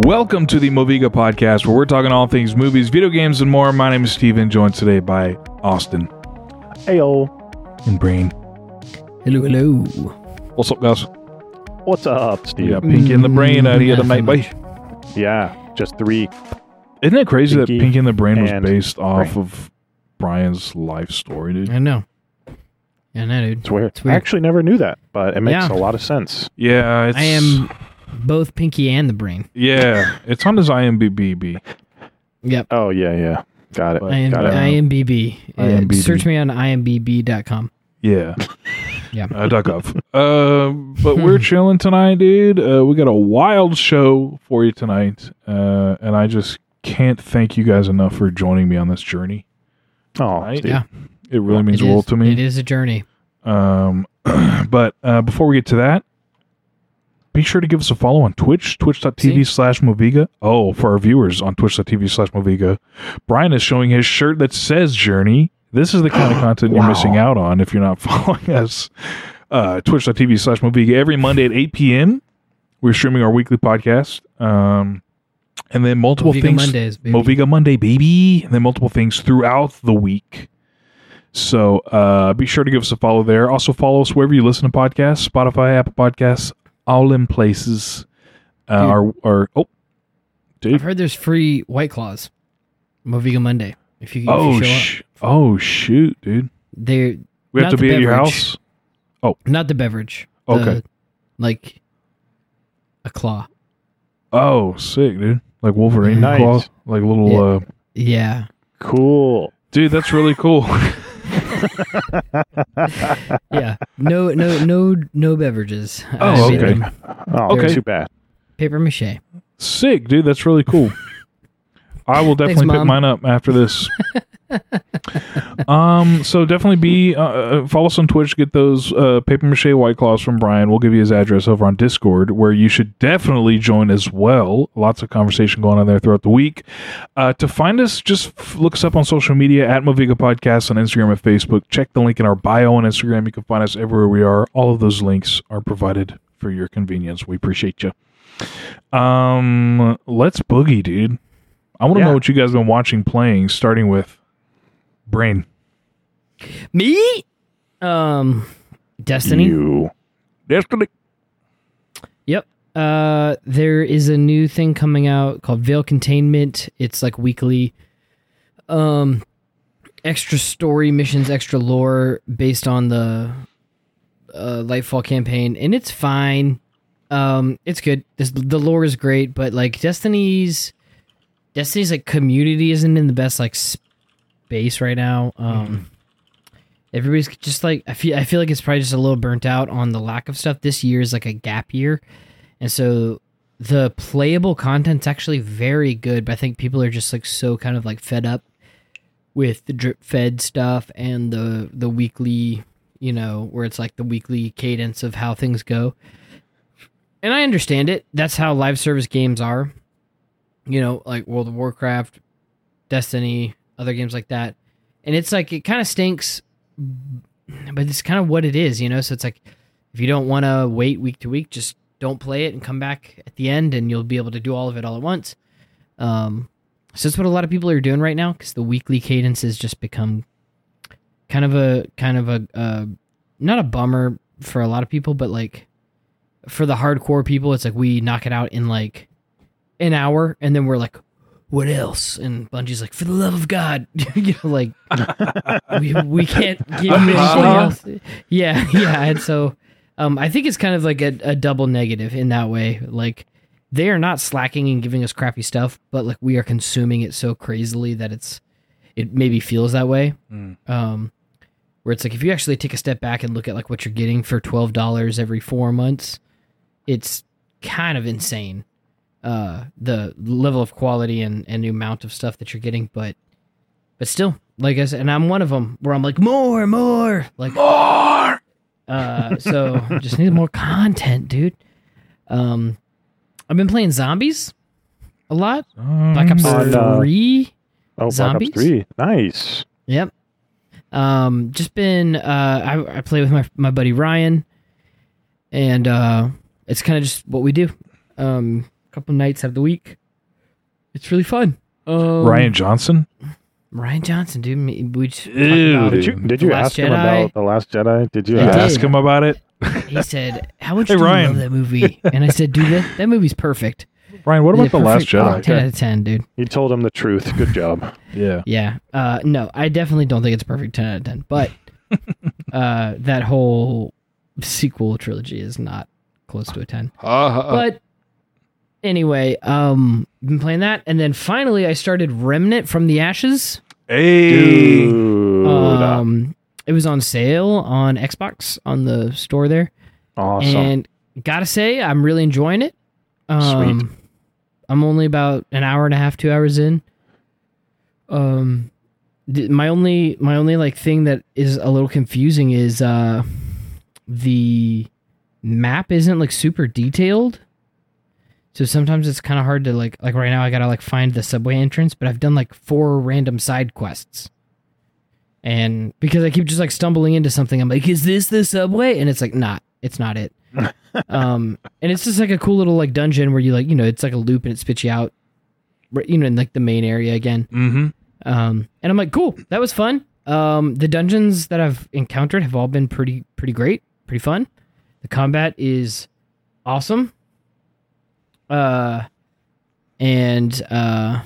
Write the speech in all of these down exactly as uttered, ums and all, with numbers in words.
Welcome to the Moviga Podcast, where we're talking all things movies, video games, and more. My name is Steven, joined today by Austin. Heyo. And Brain. Hello, hello. What's up, guys? What's up, Steve? We got Pinky and the Brain out here tonight, boy. Yeah, just three. Isn't it crazy Pinky that Pinky and the Brain was and based off Brain. of Brian's life story, dude? I know. I know, dude. It's weird. It's weird. I actually never knew that, but it makes Yeah. a lot of sense. Yeah, it's... I am both Pinky and the Brain. Yeah, it's on his I M D B. Yep. Oh, yeah, yeah. Got it. But- I am Got it. I M D B. Uh, I M D B. Search me on I M D B dot com. Yeah. Yeah. Uh, duck off. Uh, but we're chilling tonight, dude. Uh, we got a wild show for you tonight, uh, and I just can't thank you guys enough for joining me on this journey. Oh, Right? Steve. Yeah. It really means It the is, world to me. It is a journey. Um, but uh, before we get to that, be sure to give us a follow on Twitch, twitch.tv slash Moviga. Oh, for our viewers on twitch.tv slash Moviga, Brian is showing his shirt that says Journey. This is the kind of content you're Wow. missing out on if you're not following us. Uh, twitch.tv slash Moviga. Every Monday at eight p.m., we're streaming our weekly podcast. Um, and then multiple Moviga things. Mondays, baby. Moviga Monday, baby. And then multiple things throughout the week. So uh, be sure to give us a follow there. Also follow us wherever you listen to podcasts, Spotify, Apple Podcasts, all in places. Uh, Dude. our, our oh, dude. I've heard there's free White Claws. Moviga Monday. If you, if Oh, you show sh- up. oh shoot, dude. They're We have Not to the be at your beverage. house. not the beverage. The, Okay. Like a claw. Oh, sick, dude. Like Wolverine Nice. claw, like little. Yeah. Uh, Yeah. Cool. dude, that's really cool. Yeah. No no no no beverages. Oh, I made okay. them Oh, Okay. too bad. Paper mache. Sick, dude. That's really cool. I will definitely Thanks, pick Mom. mine up after this. um, so definitely be uh, uh, follow us on Twitch. Get those uh, paper mache White Claws from Brian. We'll give you his address over on Discord, where you should definitely join as well. Lots of conversation going on there throughout the week. Uh, to find us, just f- look us up on social media at Moviga Podcast on Instagram and Facebook. Check the link in our bio on Instagram. You can find us everywhere we are. All of those links are provided for your convenience. We appreciate you. Um, let's boogie, dude. I want to Yeah. know what you guys have been watching, playing, starting with Brain. Me? Um Destiny. You. Destiny. Yep. Uh, there is a new thing coming out called Veil Containment. It's like weekly, um, extra story missions, extra lore based on the uh, Lightfall campaign, and it's fine. Um, it's good. This, the lore is great, but like Destiny's, Destiny's like community isn't in the best like space right now. Um. Everybody's just like I feel. I feel like it's probably just a little burnt out on the lack of stuff. This year is like a gap year, and so the playable content's actually very good. But I think people are just like so kind of like fed up with the drip fed stuff and the the weekly, you know, where it's like the weekly cadence of how things go. And I understand it. That's how live service games are. You know, like World of Warcraft, Destiny, other games like that. And it's like it kind of stinks. But it's kind of what it is, you know? So it's like, if you don't want to wait week to week, just don't play it and come back at the end and you'll be able to do all of it all at once. Um, so that's what a lot of people are doing right now because the weekly cadence has just become kind of a, kind of a, uh, not a bummer for a lot of people, but like for the hardcore people, it's like we knock it out in like an hour and then we're like, what else? And Bungie's like, for the love of God, you know, like we, we can't give you anything else. Yeah, yeah. And so um, I think it's kind of like a, a double negative in that way. Like they are not slacking and giving us crappy stuff, but like we are consuming it so crazily that it's it maybe feels that way. Mm. Um, where it's like if you actually take a step back and look at like what you're getting for twelve dollars every four months, it's kind of insane. Uh, the level of quality and, and the amount of stuff that you're getting, but but still, like I said, and I'm one of them where I'm like more, more, like More. Uh, so just need more content, dude. Um, I've been playing zombies a lot. Black Ops On, uh, three. Oh, Zombies? Black Ops three. Nice. Yep. Um, just been uh, I I play with my my buddy Ryan, and uh, it's kind of just what we do. Um, a couple nights out of the week. It's really fun. Um, Ryan Johnson? Ryan Johnson, dude. me- We just talked Ew. about Did you did The you Last ask him Jedi. about the Last Jedi? Did you I You did. ask? ask him about it? He said, "How much Hey, do Ryan. you love that movie?" And I said, "Dude, that, that movie's perfect." Ryan, what Yeah, about The Last perfect. Oh, Jedi? ten out of ten, dude. You told him the truth. Good job. Yeah. Yeah. Uh, no, I definitely don't think it's a perfect ten out of ten. But uh, that whole sequel trilogy is not close to a ten. Uh, But anyway, um, been playing that, and then finally I started Remnant from the Ashes. hey. Dude. Um, it was on sale on Xbox on the store there, awesome. and gotta say I'm really enjoying it. Um, Sweet. I'm only about an hour and a half, two hours in. Um, th- my only my only like thing that is a little confusing is uh the map isn't like super detailed. So sometimes it's kind of hard to like like right now I gotta like find the subway entrance, but I've done like four random side quests. And because I keep just like stumbling into something, I'm like, is this the subway? And it's like, not, it's not it. um, and it's just like a cool little like dungeon where you like, you know, it's like a loop and it spits you out, right, you know, in like the main area again. Mm-hmm. Um, and I'm like, cool, that was fun. Um, the dungeons that I've encountered have all been pretty, pretty great, pretty fun. The combat is awesome. Uh, and uh,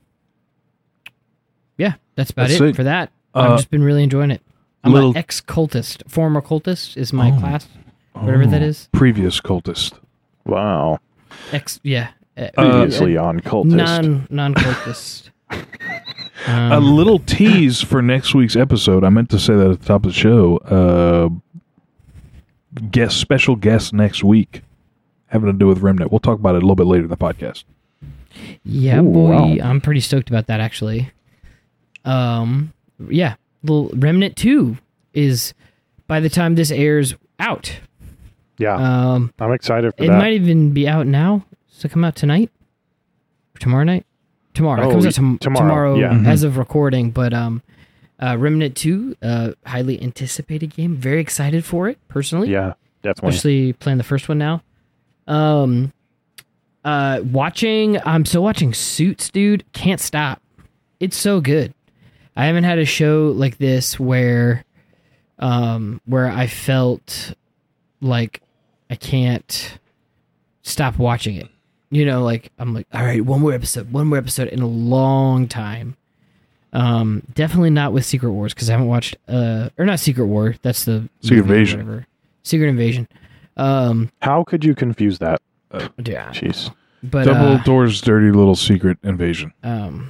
yeah, that's about That's it it. for that. Uh, I've just been really enjoying it. I'm little- an ex-cultist, former cultist is my Oh. class, whatever that Oh, is. Previous cultist. Wow. Ex, yeah, uh, Previously on cultist. non non-cultist. um, A little tease for next week's episode. I meant to say that at the top of the show. Uh, guest special guest next week, having to do with Remnant. We'll talk about it a little bit later in the podcast. Yeah, Ooh, boy, wow. I'm pretty stoked about that actually. Um, yeah, little Remnant two is by the time this airs out. Yeah. Um, I'm excited for it that. might even be out now. Does it come out tonight? Or tomorrow night? Tomorrow. Oh, it comes out tom- tomorrow, tomorrow, yeah. Mhm. as of recording. But um, uh, Remnant two, uh, highly anticipated game. Very excited for it personally. Yeah, definitely. Especially playing the first one now. Um, uh, watching, I'm still watching Suits, dude. Can't stop. It's so good. I haven't had a show like this where, um, where I felt like I can't stop watching it. You know, like I'm like, all right, one more episode, one more episode in a long time. Um, definitely not with Secret Wars because I haven't watched, uh, or not Secret War. That's the Secret movie or Invasion. whatever. Secret Invasion. Um, How could you confuse that? yeah, Jeez. but Double uh, Doors dirty little secret invasion. um,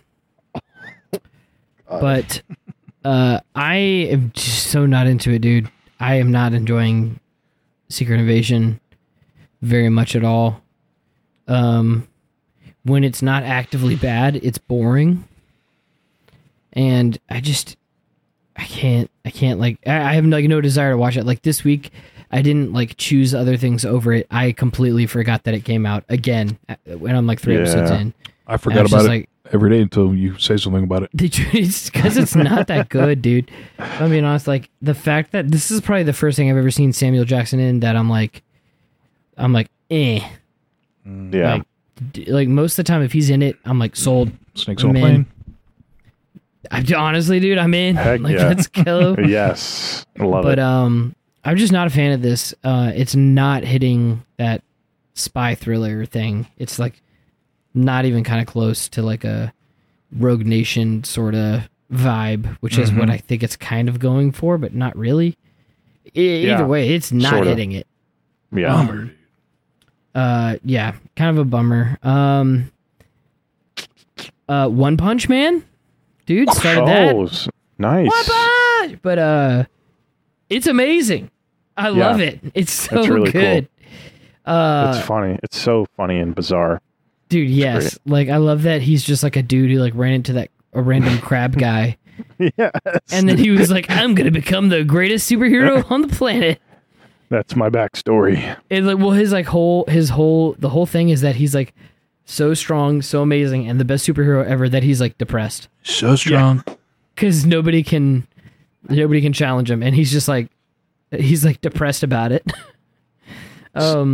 but uh, I am just so not into it, dude. I am not enjoying Secret Invasion very much at all. Um, when it's not actively bad, it's boring, and I just I can't I can't like I, I have like no desire to watch it. Like this week, I didn't like choose other things over it. I completely forgot that it came out again uh, when I'm like three Yeah. episodes in. I I forgot was about just it like, every day until you say something about it. Did you, it's because it's not that good, dude. I mean, honest, like the fact that this is probably the first thing I've ever seen Samuel Jackson in that I'm like, I'm like, eh. Yeah. Like, d- like most of the time, if he's in it, I'm like sold. Snakes on a Man. plane. I, honestly, dude, I'm in. Heck like, yeah. let's go. Yes. Love But it. um, I'm just not a fan of this. Uh, it's not hitting that spy thriller thing. It's like not even kind of close to like a Rogue Nation sort of vibe, which is what Mhm. I think it's kind of going for, but not really. E- Yeah, either way, it's not sorta. hitting it. Yeah. Bummer. Uh, yeah, kind of a bummer. Um, uh, One Punch Man, dude, started that. Oh, s- nice. One Punch! But uh, it's amazing. I Yeah. love it. It's so It's really cool. good. Uh, It's funny. It's so funny and bizarre. dude, yes. Like I love that he's just like a dude who like ran into that a random crab guy, Yes. and then he was like, "I'm gonna become the greatest superhero on the planet." That's my backstory. And like, well, his like whole his whole the whole thing is that he's like so strong, so amazing, and the best superhero ever. That he's like depressed So strong. because nobody can nobody can challenge him, and he's just like he's like depressed about it. um,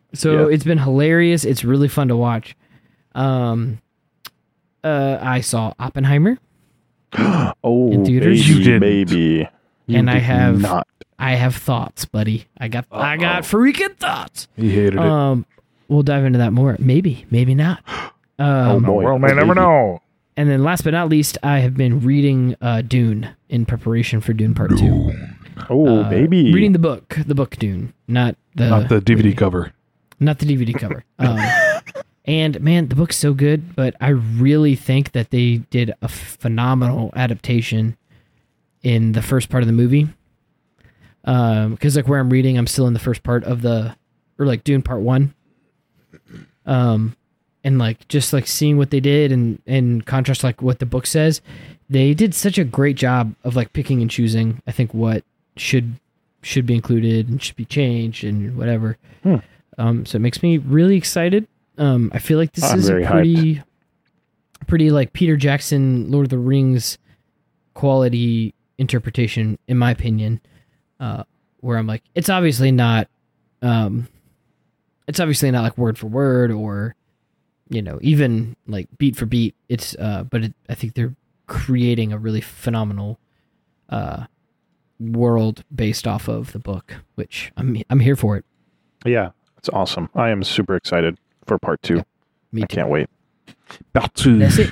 So Yeah. it's been hilarious. It's really fun to watch. Um, uh, I saw Oppenheimer. Oh, In theaters? baby, You didn't. baby. You And I did have- not. I have thoughts, buddy. I got I got freaking thoughts. He hated it. Um, we'll dive into that more. Maybe, maybe not. Um, boy. well, man, Oh, never baby. know. and then last but not least, I have been reading uh, Dune in preparation for Dune Part Two. Oh, Uh, baby. Reading the book, the book Dune, not the Not the D V D cover. not the D V D cover. Um, and man, the book's so good, but I really think that they did a phenomenal adaptation in the first part of the movie. Um, because like where I'm reading, I'm still in the first part of the, or like Dune Part One. Um, and like just like seeing what they did, and in contrast, like what the book says, they did such a great job of like picking and choosing. I think what should should be included and should be changed and whatever. Hmm. Um, so it makes me really excited. Um, I feel like this I'm is a very pretty, pretty like Peter Jackson, Lord of the Rings quality interpretation, in my opinion. Uh, where I'm like, it's obviously not, um, it's obviously not like word for word or, you know, even like beat for beat. It's, uh, but it, I think they're creating a really phenomenal, uh, world based off of the book, which I'm I'm here for it. Yeah, it's awesome. I am super excited for part two. Yeah, Me I too. can't wait. About to. That's it.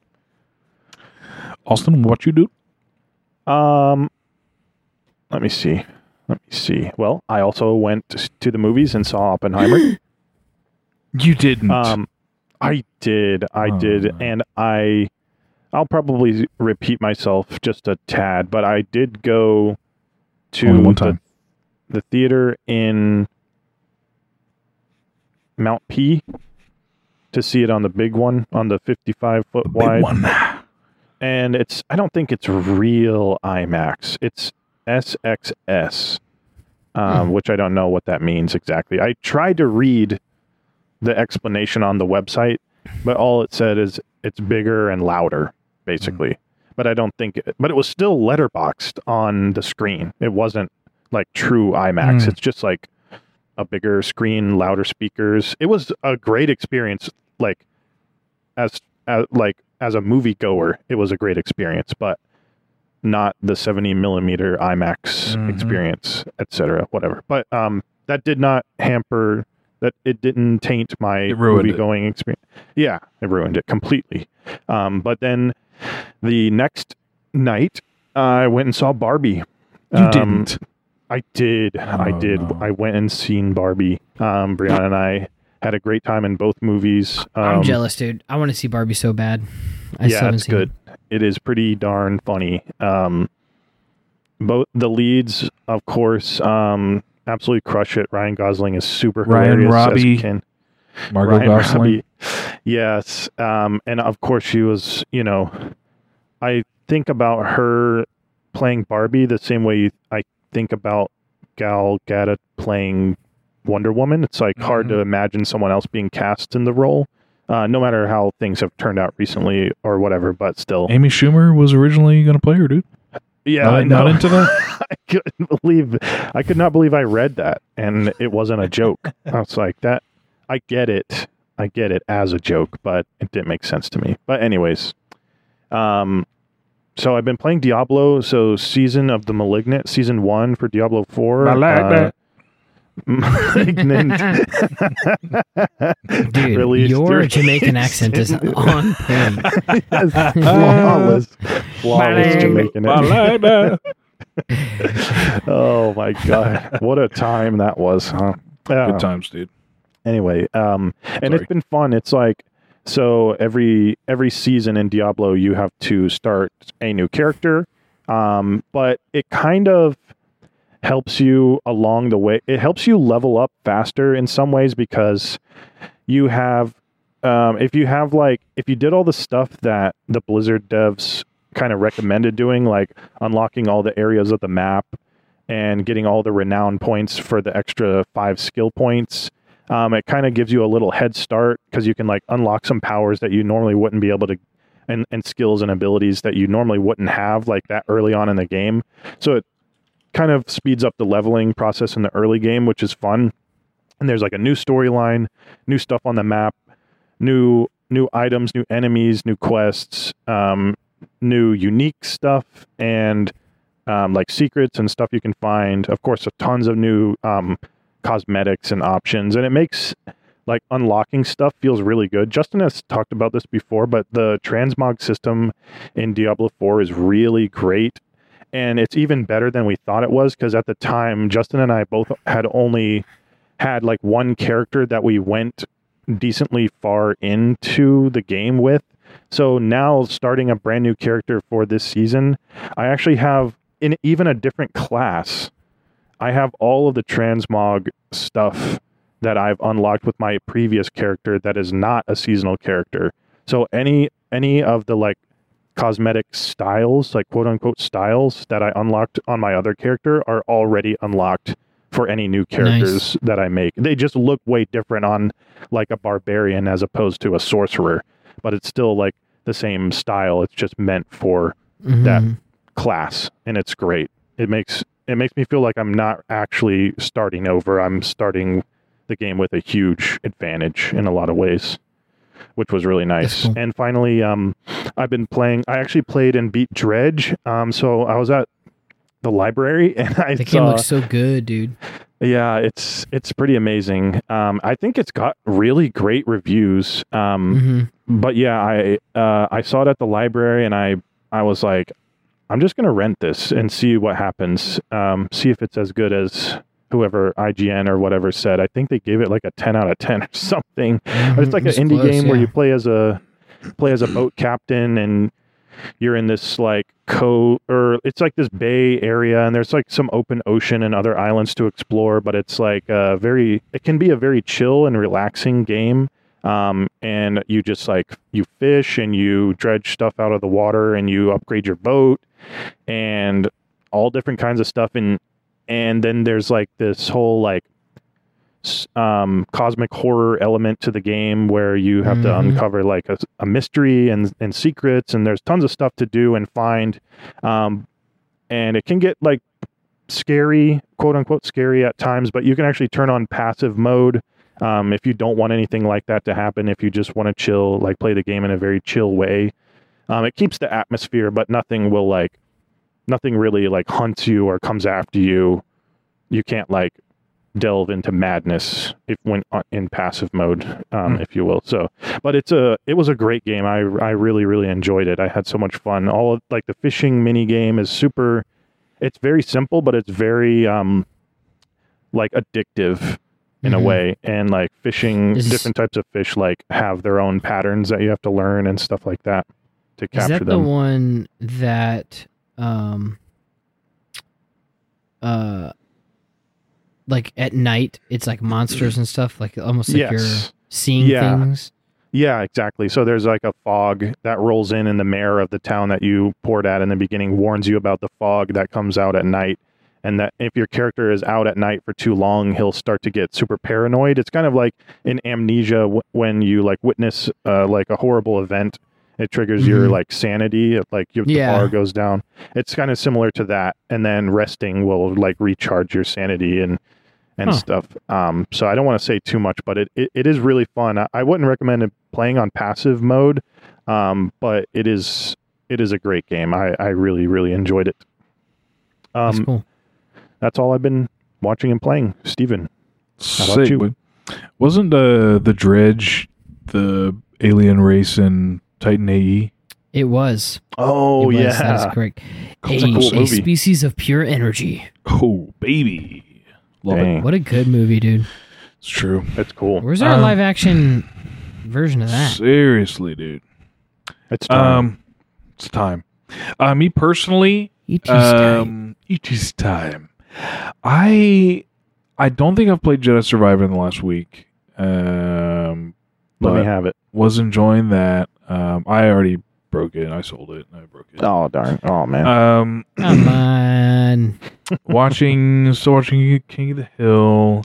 Austin, what you do? Um, let me see. Let me see. Well, I also went to the movies and saw Oppenheimer. You didn't. Um, I did, I Oh, did, no. and I, I'll probably repeat myself just a tad, but I did go to Only one the, time. the theater in Mount P to see it on the big one, on the fifty-five foot wide. Big one. And it's, I don't think it's real IMAX. It's S X S, um, Hmm. which I don't know what that means exactly. I tried to read the explanation on the website, but all it said is it's bigger and louder, basically. But I don't think it, but it was still letterboxed on the screen. It wasn't like true IMAX. Mm. It's just like a bigger screen, louder speakers. It was a great experience. Like as, as like as a moviegoer, it was a great experience, but not the seventy millimeter IMAX Mhm. experience, et cetera, whatever. But um, that did not hamper that. It didn't taint my It ruined it. movie going experience. Yeah, it ruined it completely. Um, but then the next night, uh, I went and saw Barbie. You Um, didn't. I did. I Oh, did. no. I went and seen Barbie. Um, Brianna and I had a great time in both movies. Um, I'm jealous, dude. I want to see Barbie so bad. I still yeah, haven't it's seen good. It is pretty darn funny. Um, both the leads, of course, um, absolutely crush it. Ryan Gosling is super Ryan hilarious Robbie, as Ken. Margot Ryan Gosling. Robbie. Yes. Um, and of course she was, you know, I think about her playing Barbie the same way I think about Gal Gadot playing Wonder Woman. It's like hard Mhm. to imagine someone else being cast in the role, uh, no matter how things have turned out recently or whatever, but still. Amy Schumer was originally going to play her, dude. Yeah, Not- I know. not into that? I couldn't believe, I could not believe I read that and it wasn't a joke. I was like, that, I get it. I get it as a joke, but it didn't make sense to me. But anyways, um, so I've been playing Diablo. So Season of the Malignant, season one for Diablo four. I like uh, that. Malignant. Dude, Released your during Jamaican accent is season- on point. Yes, flawless, flawless Malignant. Jamaican. I like that. Oh my god, what a time that was, huh? Yeah. Good times, dude. Anyway, um, and Sorry. it's been fun. It's like, so every every season in Diablo, you have to start a new character, um, but it kind of helps you along the way. It helps you level up faster in some ways because you have, um, if you have like, if you did all the stuff that the Blizzard devs kind of recommended doing, like unlocking all the areas of the map and getting all the renown points for the extra five skill points. Um, it kind of gives you a little head start because you can like unlock some powers that you normally wouldn't be able to, and, and skills and abilities that you normally wouldn't have like that early on in the game. So it kind of speeds up the leveling process in the early game, which is fun. and there's like a new storyline, new stuff on the map, new new items, new enemies, new quests, um, new unique stuff, and um, like secrets and stuff you can find. Of course, tons of new um, cosmetics and options, and it makes like unlocking stuff feels really good. Justin has talked about this before, but the transmog system in Diablo four is really great, and it's even better than we thought it was, because at the time, Justin and I both had only had like one character that we went decently far into the game with. So now, starting a brand new character for this season, I actually have in even a different class, I have all of the transmog stuff that I've unlocked with my previous character that is not a seasonal character. So any any of the like cosmetic styles, like quote unquote styles that I unlocked on my other character are already unlocked for any new characters Nice. that I make. They just look way different on like a barbarian as opposed to a sorcerer, but it's still like the same style. It's just meant for Mhm. that class, and it's great. It makes it makes me feel like I'm not actually starting over. I'm starting the game with a huge advantage in a lot of ways, which was really nice. That's cool. And finally, um, I've been playing. I actually played and beat Dredge. Um, so I was at the library and I The game saw. looks so good, dude. Yeah, it's it's pretty amazing. Um, I think it's got really great reviews. Um, hmm but yeah, I uh, I saw it at the library and I I was like, I'm just gonna rent this and see what happens. Um, see if it's as good as whoever I G N or whatever said. I think they gave it like a ten out of ten or something. But it's like an indie game where you play as a play as a boat captain, and you're in this like co or it's like this bay area, and there's like some open ocean and other islands to explore. But it's like a very it can be a very chill and relaxing game. Um, and you just like you fish and you dredge stuff out of the water and you upgrade your boat and all different kinds of stuff. And and then there's like this whole like s- um, cosmic horror element to the game where you have to Mhm. uncover like a, a mystery and and secrets, and there's tons of stuff to do and find. Um, and it can get like scary, quote unquote scary at times, but you can actually turn on passive mode. Um, if you don't want anything like that to happen, if you just want to chill, like play the game in a very chill way, um, it keeps the atmosphere, but nothing will like, nothing really like hunts you or comes after you. You can't like delve into madness if when uh, in passive mode, um, Hmm. if you will. So, but it's a, it was a great game. I, I really, really enjoyed it. I had so much fun. All of like the fishing mini game is super, it's very simple, but it's very, um, like addictive in a Mhm. way, and like fishing Is- different types of fish like have their own patterns that you have to learn and stuff like that to Is capture that the them. one that, um, uh, like at night it's like monsters and stuff, like almost like you're Yes. seeing Yeah. things? Yeah, exactly. So there's like a fog that rolls in, and the mayor of the town that you poured at in the beginning warns you about the fog that comes out at night. And that if your character is out at night for too long, he'll start to get super paranoid. It's kind of like in Amnesia w- when you like witness uh, like a horrible event. It triggers your Mhm. like sanity, like your, the Yeah. bar goes down. It's kind of similar to that, and then resting will like recharge your sanity and and Huh. stuff. Um, so I don't want to say too much, but it, it, it is really fun. I, I wouldn't recommend it playing on passive mode, um, but it is it is a great game. I, I really really enjoyed it. That's Um, cool. that's all I've been watching and playing. Steven. about Sick, you? but wasn't uh, the Dredge the alien race in Titan A E? It was. Oh it was. yeah, That is correct. It's A, a cool a movie. species of pure energy. Oh, baby. Love Dang. it. What a good movie, dude. It's true. It's cool. Where's our Um, live action version of that? Seriously, dude. It's time. Um, it's time. Uh, me personally, E T's time. um, it is time. I I don't think I've played Jedi Survivor in the last week. Um, Let but me have it. was enjoying that. Um, I already broke it. I sold it. I broke it. Oh darn. Oh man. Um, Come on. watching, still watching King of the Hill.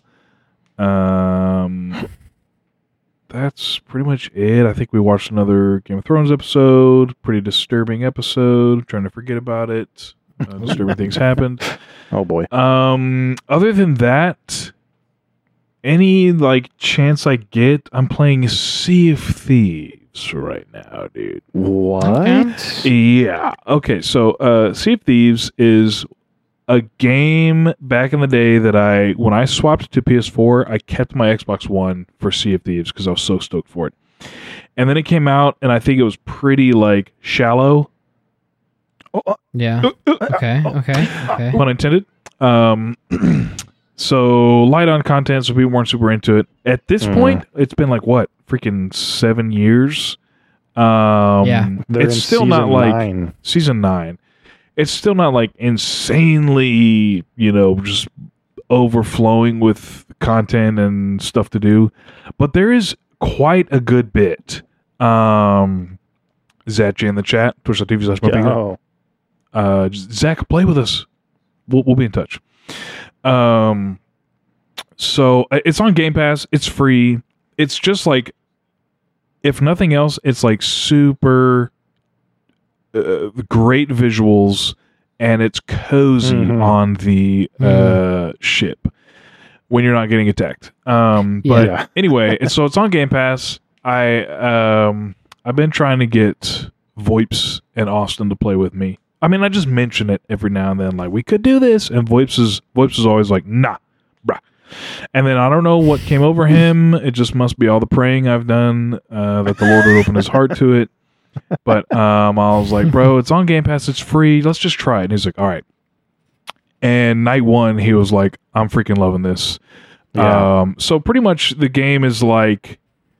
Um, that's pretty much it. I think we watched another Game of Thrones episode. Pretty disturbing episode. Trying to forget about it. Uh, disturbing things happened. oh boy. Um, other than that, any like chance I get, I'm playing Sea of Thieves right now, dude. What? Yeah. Okay, so uh, Sea of Thieves is a game back in the day that I, when I swapped to P S four, I kept my Xbox One for Sea of Thieves because I was so stoked for it. And then it came out, and I think it was pretty like shallow. Yeah. Okay. Okay. Okay. Pun intended. Um, so light on content, so people weren't super into it. At this Mm. point, it's been like what, freaking seven years. Um, Yeah. They're it's in still not season like nine. season nine. It's still not like insanely, you know, just overflowing with content and stuff to do, but there is quite a good bit. Um, Zach in the chat, twitch.tv slash Mopigo. Oh, Uh, Zach, play with us. We'll, we'll be in touch. Um, so uh, it's on Game Pass. It's free. It's just like, if nothing else, it's like super uh, great visuals, and it's cozy Mhm. on the uh, ship when you're not getting attacked. Um, but Yeah. anyway, it's, so it's on Game Pass. I um, I've been trying to get Voips and Austin to play with me. I mean, I just mention it every now and then, like, we could do this, and Voips is Voips is always like, nah, bruh. And then I don't know what came over him. It just must be all the praying I've done uh, that the Lord would open his heart to it. But um, I was like, bro, it's on Game Pass, it's free. Let's just try it. And he's like, all right. And night one, he was like, I'm freaking loving this. Yeah. Um, so pretty much the game is like,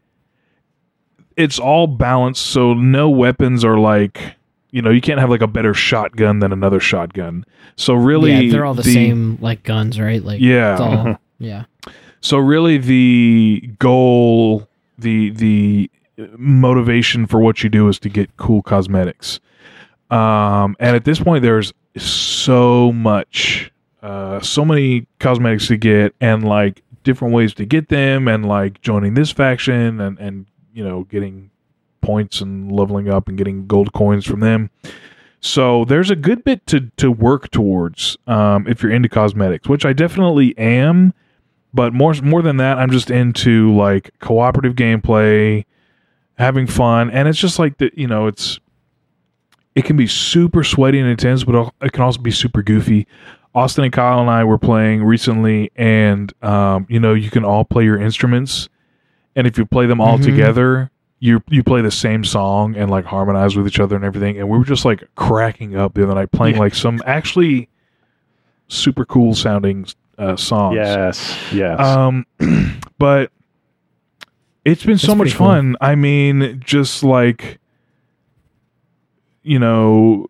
it's all balanced. So no weapons are like, you know, you can't have like a better shotgun than another shotgun. So really, yeah, they're all the, same like guns, right? Like Yeah. it's all, yeah. So really, the goal, the the motivation for what you do is to get cool cosmetics. Um, and at this point, there's so much, uh, so many cosmetics to get, and like different ways to get them, and like joining this faction, and and you know, getting points and leveling up and getting gold coins from them. So there's a good bit to to work towards um, if you're into cosmetics, which I definitely am. But more more than that, I'm just into like cooperative gameplay, having fun, and it's just like that. You know, it's it can be super sweaty and intense, but it can also be super goofy. Austin and Kyle and I were playing recently, and um, you know, you can all play your instruments, and if you play them all Mhm. together, you you play the same song and like harmonize with each other and everything. And we were just like cracking up the other night playing Yeah. like some actually super cool sounding uh, songs. Yes. Yes. Um, but it's been so That's much pretty cool. fun. I mean, just like, you know,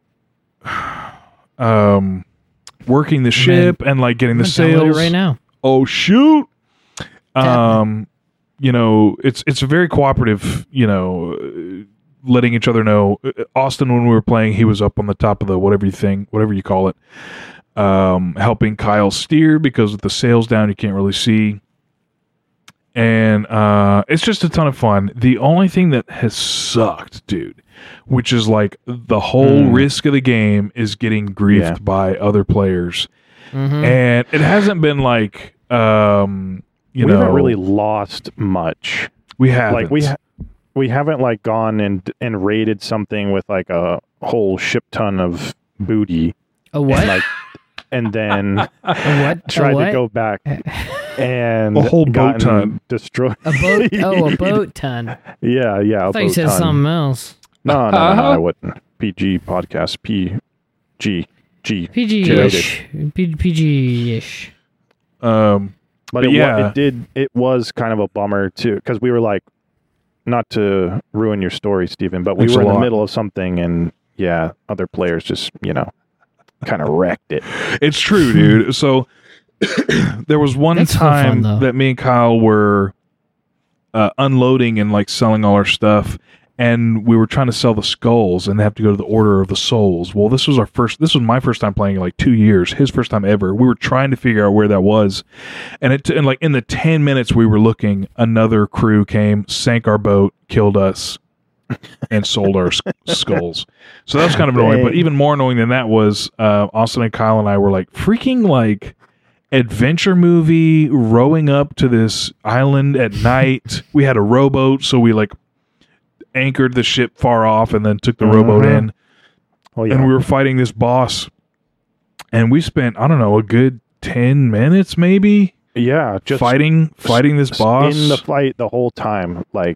um, working the ship and like getting I'm the gonna download it sails. right now. Oh shoot! Yeah. Um, you know, it's it's a very cooperative. You know, uh, letting each other know. Uh, Austin, when we were playing, he was up on the top of the whatever you thing, whatever you call it, um, helping Kyle steer because with the sails down, you can't really see. And uh, it's just a ton of fun. The only thing that has sucked, dude, which is like the whole Mm. risk of the game is getting griefed Yeah. by other players. Mhm. And it hasn't been like, um, you we know, haven't really lost much. we haven't. Like we ha- we haven't like gone and and raided something with like a whole ship ton of booty, A what? and like and then a what? tried a what? to go back and A whole boat gotten ton. destroyed. A boat? Oh, a boat ton. Yeah, yeah. I A thought you boat said ton. something else. No, no, no, no, I wouldn't. P G podcast. P G G. P G ish. P G ish. um, But, But it, yeah. wa- it did. It was kind of a bummer too, because we were like, not to ruin your story, Stephen, but we Thanks were a in the lot. middle of something, and yeah, other players just you know, kind of wrecked it. it's true, dude. So there was one That's so time fun, though. that me and Kyle were uh, unloading and like selling all our stuff, and we were trying to sell the skulls, and they have to go to the Order of the Souls. Well, this was our first. This was my first time playing in like two years. His first time ever. We were trying to figure out where that was, and it and like in the ten minutes we were looking, another crew came, sank our boat, killed us, and sold our s- skulls. So that was kind of annoying. But Dang. even more annoying than that was uh, Austin and Kyle and I were like freaking like adventure movie, rowing up to this island at night. We had a rowboat, so we like anchored the ship far off and then took the mm-hmm. rowboat in. Oh, yeah. And we were fighting this boss. And we spent, I don't know, a good ten minutes maybe. Yeah, just fighting fighting this boss. In the fight the whole time. Like,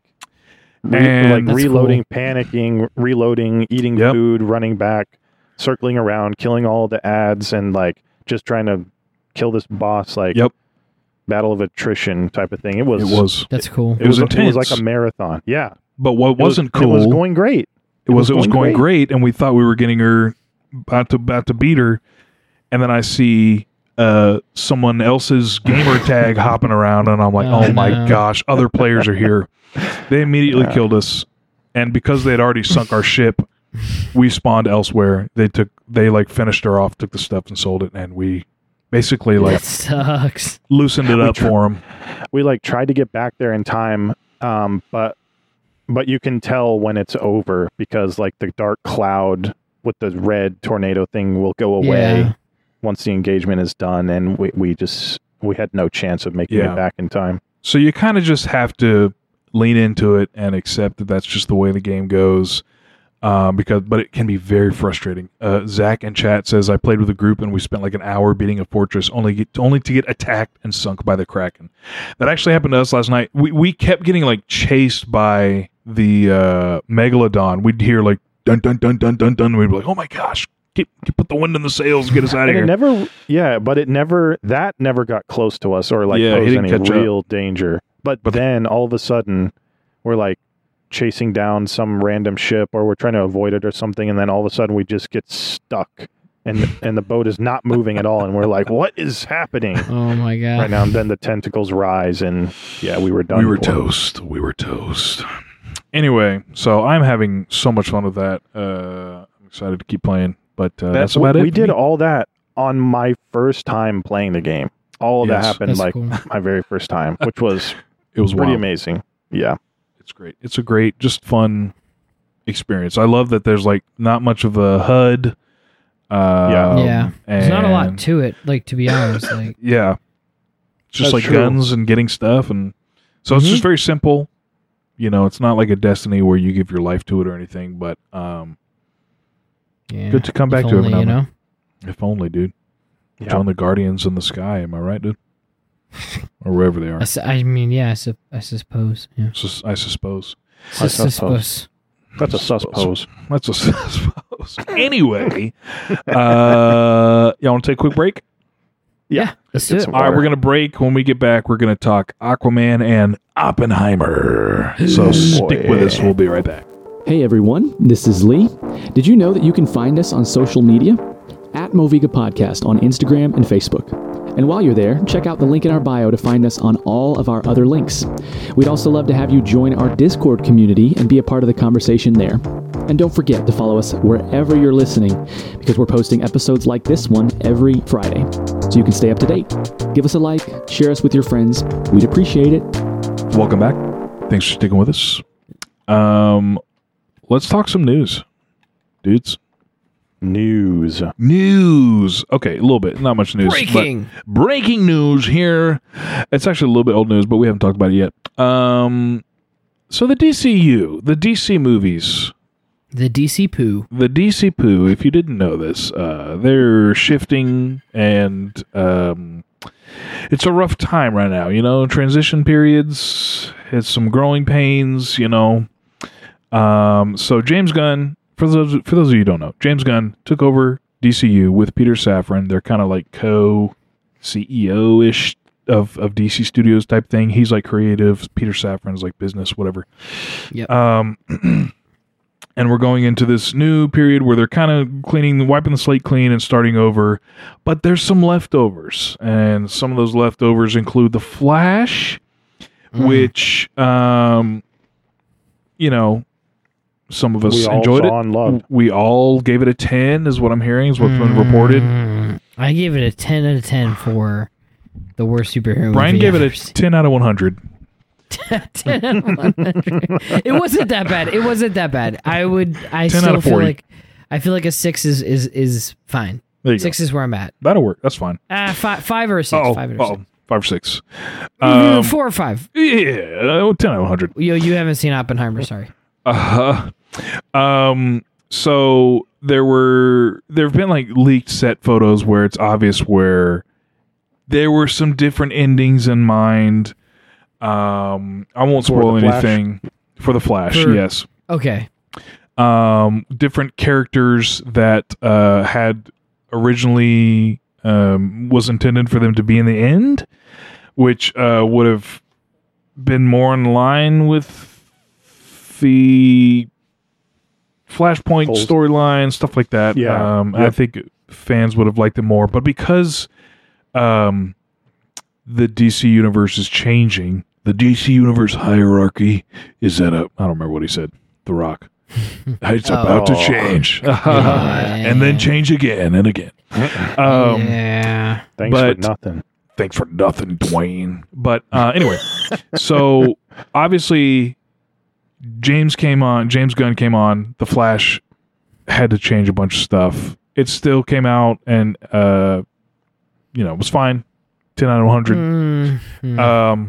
re- like reloading, cool. panicking, reloading, eating yep. food, running back, circling around, killing all the ads, and like just trying to kill this boss, like yep. battle of attrition type of thing. It was. It was. That's cool. It, it was, was intense. It was like a marathon. Yeah. But what wasn't was, cool. It was going great. It, it was, was. It was going, going great. great, and we thought we were getting her about to about to beat her, and then I see uh, someone else's gamer tag hopping around, and I'm like, oh, oh my no. gosh, other players are here. They immediately yeah. killed us, and because they had already sunk our ship, we spawned elsewhere. They took, they like finished her off, took the stuff and sold it, and we basically like that sucks. loosened it up tr- for them. We like tried to get back there in time, um, but but you can tell when it's over because like the dark cloud with the red tornado thing will go away yeah. once the engagement is done, and we we just we had no chance of making yeah. it back in time. So you kind of just have to lean into it and accept that that's just the way the game goes. Um, because, but it can be very frustrating. Uh, Zach in chat says, I played with a group and we spent like an hour beating a fortress only get, only to get attacked and sunk by the Kraken. That actually happened to us last night. We we kept getting like chased by the uh, Megalodon. We'd hear like dun dun dun dun dun dun. We'd be like, oh my gosh, get, get, put the wind in the sails, get us out of and here. It never, yeah, but it never, that never got close to us or like yeah, posed any real up. danger. But, but then all of a sudden, we're like, chasing down some random ship or we're trying to avoid it or something, and then all of a sudden we just get stuck and and the boat is not moving at all, and we're like, what is happening? Oh my god. Right now, and then the tentacles rise, and yeah, we were done. We were toast. We were toast. Anyway, so I'm having so much fun with that. Uh, I'm excited to keep playing, but uh, that's, that's about we, it. We did me. all that on my first time playing the game. All of yes, that happened like cool. my very first time, which was it was pretty wild. amazing. Yeah. It's great. It's a great, just fun experience. I love that there's like not much of a H U D. Um, yeah, yeah. There's not a lot to it. Like to be honest, like yeah, it's just That's like true. guns and getting stuff, and so mm-hmm. it's just very simple. You know, it's not like a Destiny where you give your life to it or anything. But um, yeah. good to come back if to only, it. You know, if only, dude. Yeah. Join the Guardians in the sky. Am I right, dude? Or wherever they are. I, su- I mean, yeah, I, su- I suppose. Yeah. Sus- I suppose. I suppose. That's a suppose. That's a suppose. Anyway, uh, y'all want to take a quick break? Yeah, yeah let's do it. All right, we're going to break. When we get back, we're going to talk Aquaman and Oppenheimer. So stick with us. We'll be right back. Hey, everyone. This is Lee. Did you know that you can find us on social media? At Moviga Podcast on Instagram and Facebook. And while you're there, check out the link in our bio to find us on all of our other links. We'd also love to have you join our Discord community and be a part of the conversation there. And don't forget to follow us wherever you're listening, because we're posting episodes like this one every Friday, so you can stay up to date. Give us a like, share us with your friends. We'd appreciate it. Welcome back. Thanks for sticking with us. Um, let's talk some news, dudes. News. News. Okay, a little bit. Not much news. Breaking. But breaking news here. It's actually a little bit old news, but we haven't talked about it yet. Um, so the D C U, the D C movies. The D C poo. The D C poo, if you didn't know this, uh, they're shifting, and um, it's a rough time right now. You know, transition periods, it's some growing pains, you know. Um, so James Gunn, For those for those of you who don't know, James Gunn took over D C U with Peter Safran. They're kind of like co-C E O-ish of, of D C Studios type thing. He's like creative. Peter Safran's like business, whatever. Yep. Um, and we're going into this new period where they're kind of cleaning, wiping the slate clean and starting over. But there's some leftovers. And some of those leftovers include The Flash, mm. which, um, you know, some of us we enjoyed all saw it. And loved. We all gave it a ten, is what I'm hearing, is what's mm, been reported. I gave it a ten out of ten for the worst superhero Brian movie gave I've it a ten out of one hundred. ten out of one hundred. It wasn't that bad. It wasn't that bad. I would. I ten still out of feel forty. like I feel like a six is is is fine. There you Six go. is where I'm at. That'll work. That's fine. Ah, five, five or a six. Oh, five or a oh, six. five or six. Mhm, Um, Four or five. yeah, uh, ten out of one hundred. Yo, you haven't seen Oppenheimer. Sorry. Uh, um. So there were there have been like leaked set photos where it's obvious where there were some different endings in mind. Um, I won't For spoil the Flash? anything for the Flash. For- yes. Okay. Um, different characters that uh, had originally um, was intended for them to be in the end, which uh, would have been more in line with the Flashpoint Old. storyline, stuff like that. Yeah. Um, Yep. I think fans would have liked it more, but because um, the D C universe is changing, the D C universe hierarchy is at a I don't remember what he said. The Rock. It's about to Oh. change, and then change again and again. Um, yeah. Thanks but- for nothing. Thanks for nothing, Dwayne. But uh, anyway, so obviously James came on. James Gunn came on. The Flash had to change a bunch of stuff. It still came out, and uh, you know, it was fine. Ten out of one hundred. Mhm. Um,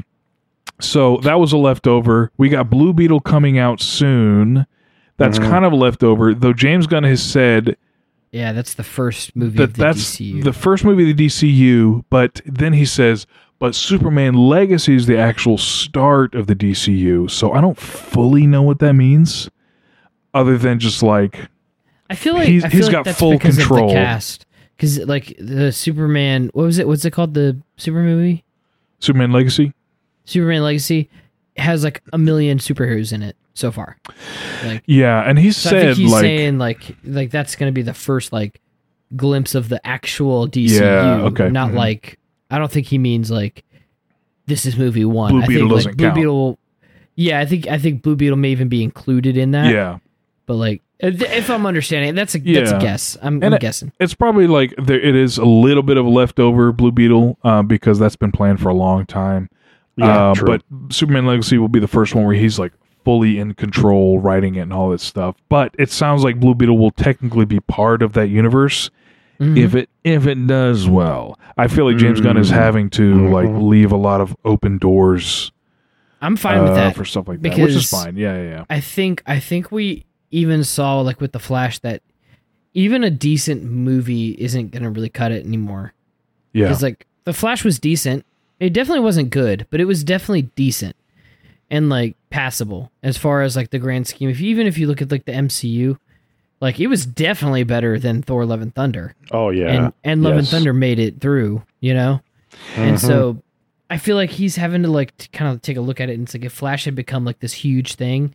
so that was a leftover. We got Blue Beetle coming out soon. That's Mhm. kind of a leftover, though. James Gunn has said yeah, that's the first movie that of the that's D C U. the first movie of the D C U. But then he says, "But Superman Legacy is the actual start of the D C U." So I don't fully know what that means, other than just like I feel like he's- I feel he's like got that's full because control. of the cast. Because like the Superman, what was it? What's it called? The Super movie, Superman Legacy. Superman Legacy, has like a million superheroes in it so far. Like, Yeah, and he so I said think he's like, saying like like that's going to be the first like glimpse of the actual D C U. Yeah, okay. Not Mhm. like I don't think he means like this is movie one. Blue I Beetle think like doesn't Blue count. Beetle. Yeah, I think I think Blue Beetle may even be included in that. yeah. But like, if if I'm understanding, that's a that's Yeah. a guess. I'm, And I'm it- guessing. It's probably like there. It is a little bit of a leftover Blue Beetle uh, because that's been planned for a long time. Yeah, Uh, true. but Superman Legacy will be the first one where he's like fully in control, writing it and all this stuff. But it sounds like Blue Beetle will technically be part of that universe Mhm. if it if it does well. I feel like James Gunn is Mm. having to Mhm. like leave a lot of open doors I'm fine uh, with that. for stuff like that, which is because- fine. Yeah, yeah, yeah. I think I think we even saw like with the Flash that even a decent movie isn't gonna really cut it anymore. Yeah, Because like the Flash was decent. It definitely wasn't good, but it was definitely decent and like passable as far as like the grand scheme. If you, even if you look at like the M C U, like it was definitely better than Thor: Love and Thunder. Oh yeah. and and Love and Yes. Thunder made it through, you know. And Mhm. so I feel like he's having to like to kind of take a look at it, and it's like if Flash had become like this huge thing,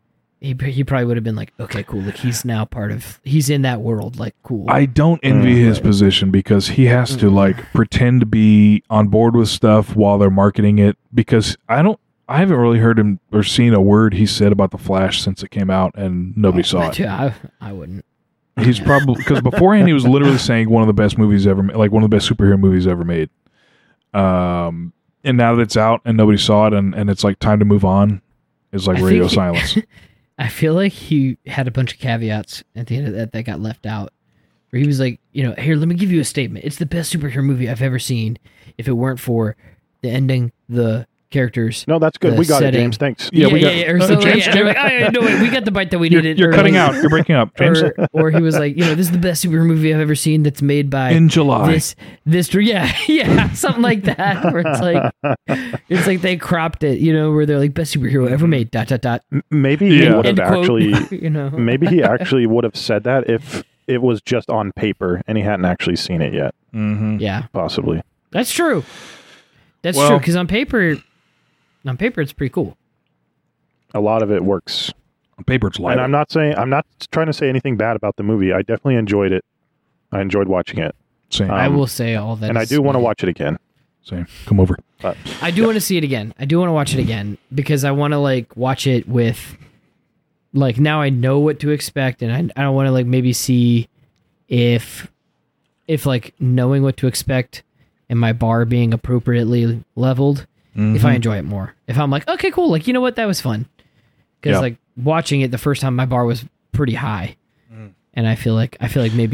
he he probably would have been like, okay, cool, like he's now part of, he's in that world, like cool. I don't envy Mm. his position because he has to Mm. like pretend to be on board with stuff while they're marketing it. Because I don't, I haven't really heard him or seen a word he said about the Flash since it came out, and nobody saw it. Yeah, I, I wouldn't. He's probably because beforehand he was literally saying one of the best movies ever, ma- like one of the best superhero movies ever made. Um, and now that it's out and nobody saw it, and, and it's like time to move on, it's like I radio think he- silence. I feel like he had a bunch of caveats at the end of that that got left out. Where he was like, you know, here, let me give you a statement. It's the best superhero movie I've ever seen. If it weren't for the ending, the characters. No, that's good. the We got setting. it, James. Thanks. Yeah, Yeah, we yeah, got- yeah. Or uh, something James, like that. They're like, oh, yeah, no, wait, we got the bite that we You're, needed. you're Or cutting like- out. You're breaking up, James. Or, or he was like, you know, this is the best superhero movie I've ever seen that's made by In July. this this yeah yeah something like that where it's like it's like they cropped it, you know, where they're like best superhero ever made dot dot dot M- Maybe he Yeah. would have end quote. actually. You know, Maybe he actually would have said that if it was just on paper and he hadn't actually seen it yet. Mm-hmm. yeah, Possibly. that's true. That's Well- true because on paper, on paper it's pretty cool. A lot of it works. On paper, it's light. And I'm not saying I'm not trying to say anything bad about the movie. I definitely enjoyed it. I enjoyed watching it, Same. Um, I will say all that, and I is do want to needed. watch it again. Same. Come over. But I do want to see it again. I do want to watch it again because I want to like watch it with, like, now I know what to expect, and I I don't want to like maybe see if if like knowing what to expect and my bar being appropriately leveled, if I Mhm. enjoy it more. If I'm like, okay, cool, like, you know what, that was fun. Because Yeah. like watching it the first time, my bar was pretty high, Mm. and I feel like I feel like maybe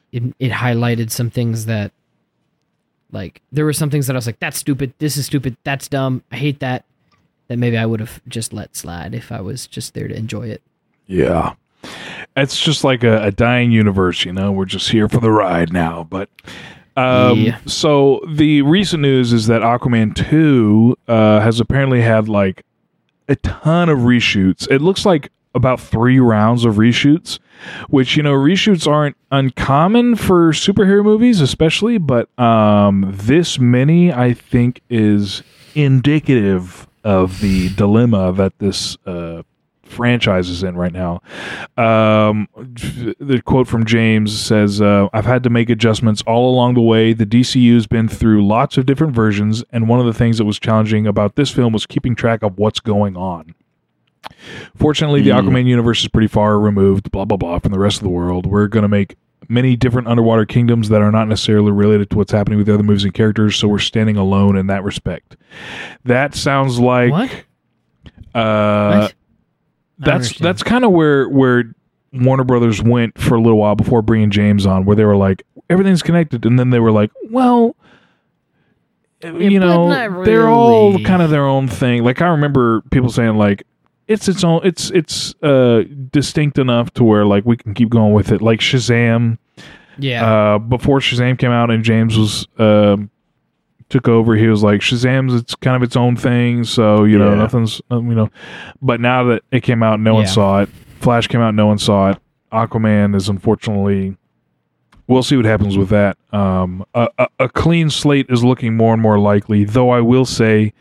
it, it highlighted some things that, like, there were some things that I was like, that's stupid, this is stupid, that's dumb, I hate that, that maybe I would have just let slide if I was just there to enjoy it. Yeah. It's just like a, a dying universe, you know? We're just here for the ride now. But um, Yeah. so the recent news is that Aquaman two uh, has apparently had like a ton of reshoots. It looks like about three rounds of reshoots, which, you know, reshoots aren't uncommon for superhero movies, especially, but um, this many, I think, is indicative of the dilemma that this uh, franchise is in right now. Um, the quote from James says, uh, I've had to make adjustments all along the way. The D C U's been through lots of different versions, and one of the things that was challenging about this film was keeping track of what's going on. Fortunately, the Aquaman universe is pretty far removed, blah, blah, blah, from the rest of the world. We're going to make many different underwater kingdoms that are not necessarily related to what's happening with the other movies and characters, so we're standing alone in that respect. That sounds like... What? Uh, What? That's understand. that's kind of where where Warner Brothers went for a little while before bringing James on, where they were like, everything's connected, and then they were like, well, you but know, not they're all really. kind of their own thing. Like, I remember people saying like, it's its own, it's it's uh distinct enough to where like we can keep going with it. Like Shazam, Yeah. uh, before Shazam came out and James was um took over, he was like, Shazam's it's kind of its own thing, so you know Yeah. nothing's um, you know. But now that it came out, no one Yeah. saw it. Flash came out, no one saw it. Aquaman is unfortunately. We'll see what happens with that. Um, a, a, a clean slate is looking more and more likely, though I will say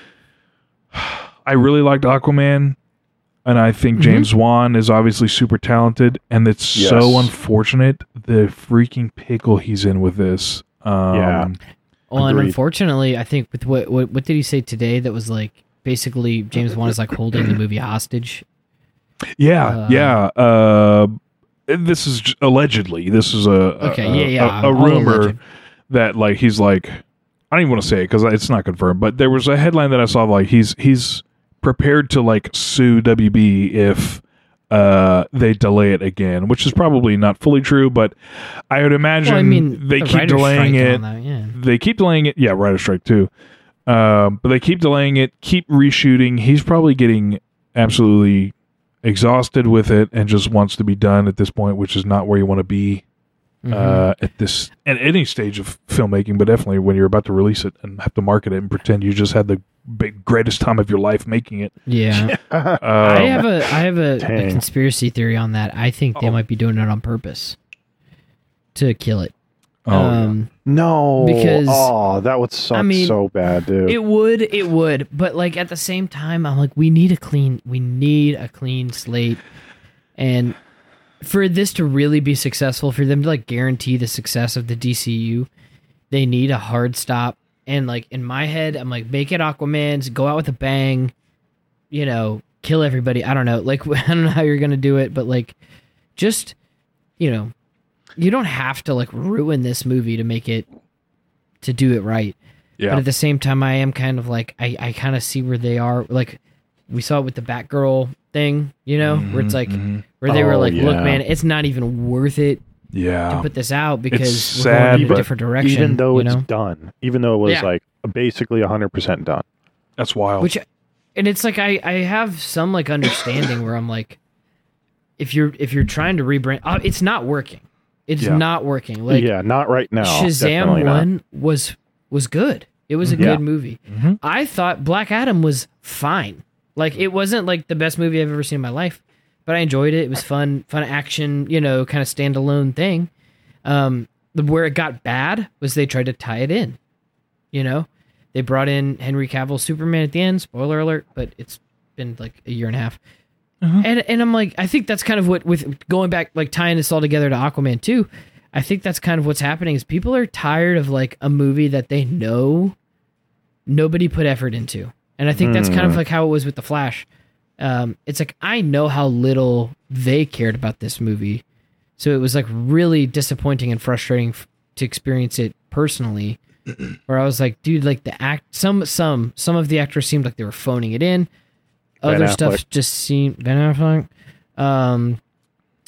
I really liked Aquaman, and I think Mhm. James Wan is obviously super talented, and it's so Yes. unfortunate the freaking pickle he's in with this. Um, Yeah. Well, and Agreed. unfortunately, I think with what, what what did he say today that was like basically James Wan is like holding the movie hostage. Yeah, Uh, yeah. Uh, this is j- allegedly. This is a a, Okay, a, yeah, yeah, a, a all rumor alleged. that like he's like I don't even want to say it because it's not confirmed. But there was a headline that I saw like he's he's prepared to like sue W B if uh, they delay it again, which is probably not fully true. But I would imagine Well, I mean, they a keep writer's delaying strike it. and all that, yeah. They keep delaying it. Yeah, writer strike too. Um, but they keep delaying it, keep reshooting. He's probably getting absolutely exhausted with it and just wants to be done at this point, which is not where you want to be Mhm. uh, at this at any stage of filmmaking, but definitely when you're about to release it and have to market it and pretend you just had the big, greatest time of your life making it. yeah. Um, I have a I have a, a Dang. conspiracy theory on that. I think they Oh. might be doing it on purpose to kill it. oh, yeah. um, No, Because- oh, that would suck I mean, so bad, dude. It would, it would, but like at the same time, I'm like, we need a clean, we need a clean slate, and for this to really be successful, for them to like guarantee the success of the D C U, they need a hard stop. And like in my head, I'm like, make it Aquaman's, go out with a bang, you know, kill everybody. I don't know, like I don't know how you're gonna do it, but like, just you know, you don't have to like ruin this movie to make it to do it right. yeah. But at the same time, I am kind of like, I, I kind of see where they are. Like, we saw it with the Batgirl thing, you know, where it's like, Mhm. where they were Oh, like, look, yeah. man, it's not even worth it yeah. to put this out because It's we're sad, going in but a different direction. even though you it's know? done, even though it was Yeah. like basically one hundred percent done. That's wild. Which, and it's like, I, I have some like understanding where I'm like, if you're, if you're trying to rebrand, uh, it's not working. It's Yeah. not working. Like, yeah, not right now. Shazam Definitely not. one was was good. It was a Yeah. good movie. Mhm. I thought Black Adam was fine. Like it wasn't like the best movie I've ever seen in my life, but I enjoyed it. It was fun, fun action, you know, kind of standalone thing. Um, the where it got bad was they tried to tie it in. You know, they brought in Henry Cavill Superman at the end. Spoiler alert, but it's been like a year and a half. Uh-huh. And and I'm like, I think that's kind of what with going back, like tying this all together to Aquaman two. I think that's kind of what's happening is people are tired of like a movie that they know nobody put effort into, and I think that's kind of like how it was with the Flash. Um, it's like I know how little they cared about this movie, so it was like really disappointing and frustrating f- to experience it personally. Where I was like, dude, like the act, some some some of the actors seemed like they were phoning it in. Ben Other Affleck. stuff just seemed Ben Affleck. Um,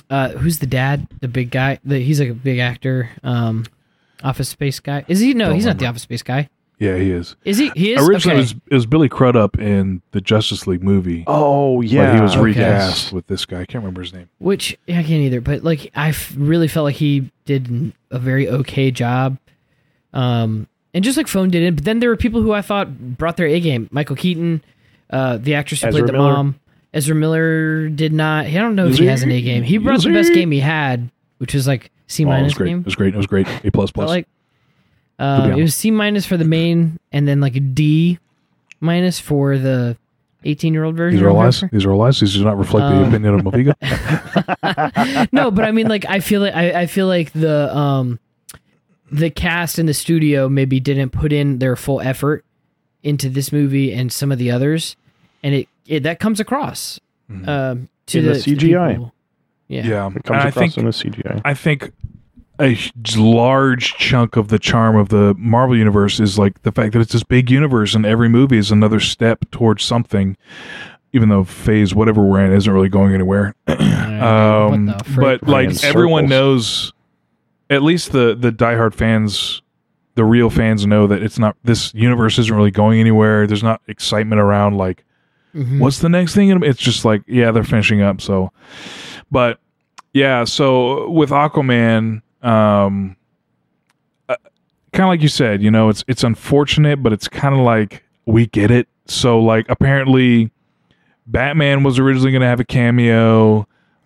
uh, who's the dad? The big guy. The, he's like a big actor. Um, Office Space guy. Is he? No, Don't he's remember. not the Office Space guy. Yeah, he is. Is he? He is. Originally, okay. it, was, it was Billy Crudup in the Justice League movie. Oh yeah, but he was okay. recast with this guy. I can't remember his name. Which yeah, I can't either. But like, I f- really felt like he did a very okay job. Um, and just like phoned it in. But then there were people who I thought brought their A game. Michael Keaton, uh, the actress who Ezra played the Miller. mom. Ezra Miller did not. I don't know if Is he he? has an A game. He brought Is the best he? game he had, which was like C Oh, it was minus great. game. It was great. It was great. A plus But plus. like, uh, Good it was C minus for the main, and then like a D minus for the eighteen-year-old version. These are or all lies. whatever. These are all lies. These do not reflect the Um, opinion of Moviga. No, but I mean, like, I feel like I, I feel like the um, the cast in the studio maybe didn't put in their full effort into this movie and some of the others, and it, it that comes across um, to In the, the to C G I. people. Yeah. Yeah, It and comes I across think in the C G I. I think a h- large chunk of the charm of the Marvel universe is like the fact that it's this big universe, and every movie is another step towards something. Even though phase whatever we're in isn't really going anywhere, um, What the frick? but like In everyone circles. knows, at least the the diehard fans, the real fans know that it's not. This universe isn't really going anywhere. There's not excitement around like. Mhm. What's the next thing? It's just like, yeah, they're finishing up. So, but yeah, so with Aquaman, um, uh, kind of like you said, you know, it's it's unfortunate, but it's kind of like we get it. So, like, apparently, Batman was originally going to have a cameo.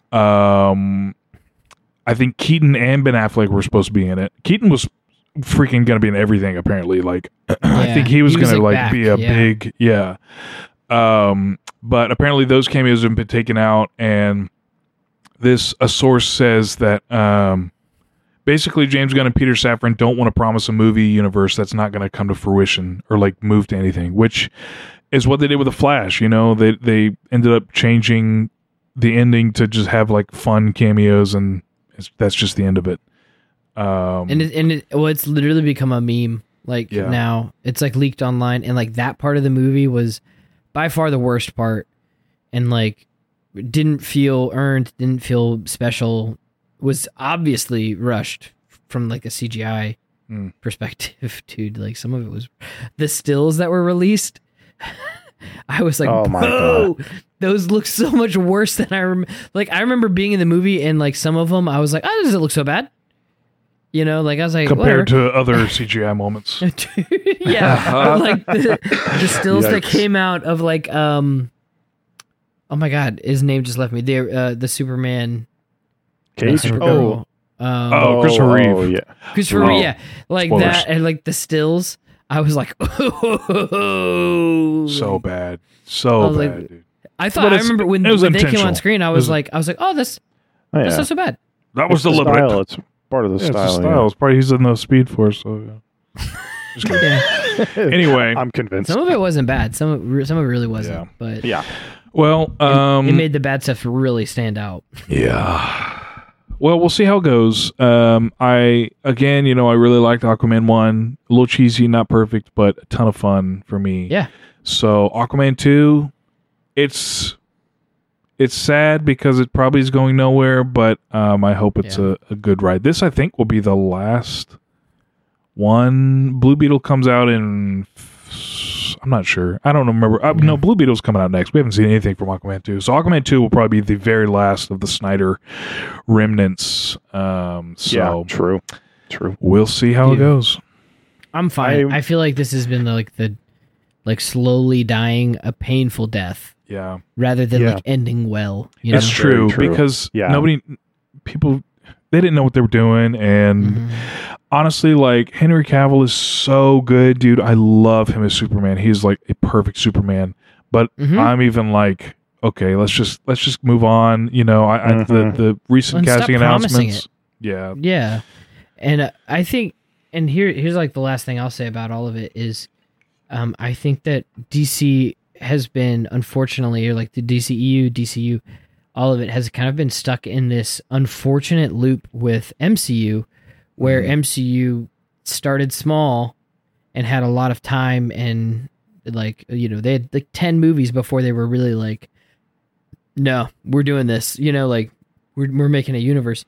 Um, I think Keaton and Ben Affleck were supposed to be in it. Keaton was freaking going to be in everything. Apparently, like, I Yeah, think he was he was, going to like, like back, be a yeah. big, yeah. Um, but apparently those cameos have been taken out, and this a source says that um, basically James Gunn and Peter Safran don't want to promise a movie universe that's not going to come to fruition or like move to anything, which is what they did with the Flash. You know, they they ended up changing the ending to just have like fun cameos, and it's, that's just the end of it. Um, And it, and it, well, it's literally become a meme. Like Yeah. now, it's like leaked online, and like that part of the movie was by far the worst part, and like didn't feel earned, didn't feel special, was obviously rushed from like a C G I Mm. perspective, dude. Like some of it was the stills that were released. I was like, Oh my "Whoa, those look so much worse than I remember." Like I remember being in the movie, and like some of them, I was like, "Oh, does it look so bad?" You know, like I was like, compared whatever. to other C G I moments. Yeah, but, like the, the stills that Yikes. came out of like um oh my god, his name just left me. The uh, the Superman Cage? Supergirl. Oh, um, Oh, Christopher Reeve. oh, yeah. Christopher oh. Reeve, yeah, like Spoilers. that, and like the stills. I was like, oh, So bad, so I was bad, like- dude. I thought But I it's- remember when, it was when they came on intentional. screen. I It was was- like, I was like, oh, this Oh, that's yeah. not so bad. That was It's the deliberate. style. It's part of the Yeah, it's the style. style. It's probably he's in the Speed Force. So yeah. Just kidding. Yeah, yeah. Anyway, I'm convinced. some of it wasn't bad. Some of, it- some of it really wasn't. Yeah. But Yeah. well, um, it made the bad stuff really stand out. yeah. Well, we'll see how it goes. Um, I again, you know, I really liked Aquaman one. A little cheesy, not perfect, but a ton of fun for me. Yeah. So Aquaman two, it's it's sad because it probably is going nowhere, but um, I hope it's Yeah. a, a good ride. This, I think, will be the last one. Blue Beetle comes out in. I'm not sure. I don't remember. Uh, no, Blue Beetle's coming out next. We haven't seen anything from Aquaman two. So Aquaman two will probably be the very last of the Snyder remnants. Um, so Yeah. True. True. we'll see how it Dude. goes. I'm fine. I- I, feel like this has been the, like the like slowly dying a painful death Yeah. rather than Yeah. like ending well. You know? It's That's very true, true. because Yeah. nobody, people, they didn't know what they were doing, and Mhm. honestly, like Henry Cavill is so good, dude. I love him as Superman. He's like a perfect Superman. But Mhm. I'm even like, okay, let's just let's just move on. You know, I, I the Mhm. the recent And stop casting promising announcements. Yeah, Yeah, and uh, I think, and here here's like the last thing I'll say about all of it is, um, I think that D C has been, unfortunately, or like the D C E U, D C U, all of it has kind of been stuck in this unfortunate loop with M C U, where Mhm. M C U started small and had a lot of time, and like, you know, they had like ten movies before they were really like, no, we're doing this, you know, like we're we're making a universe.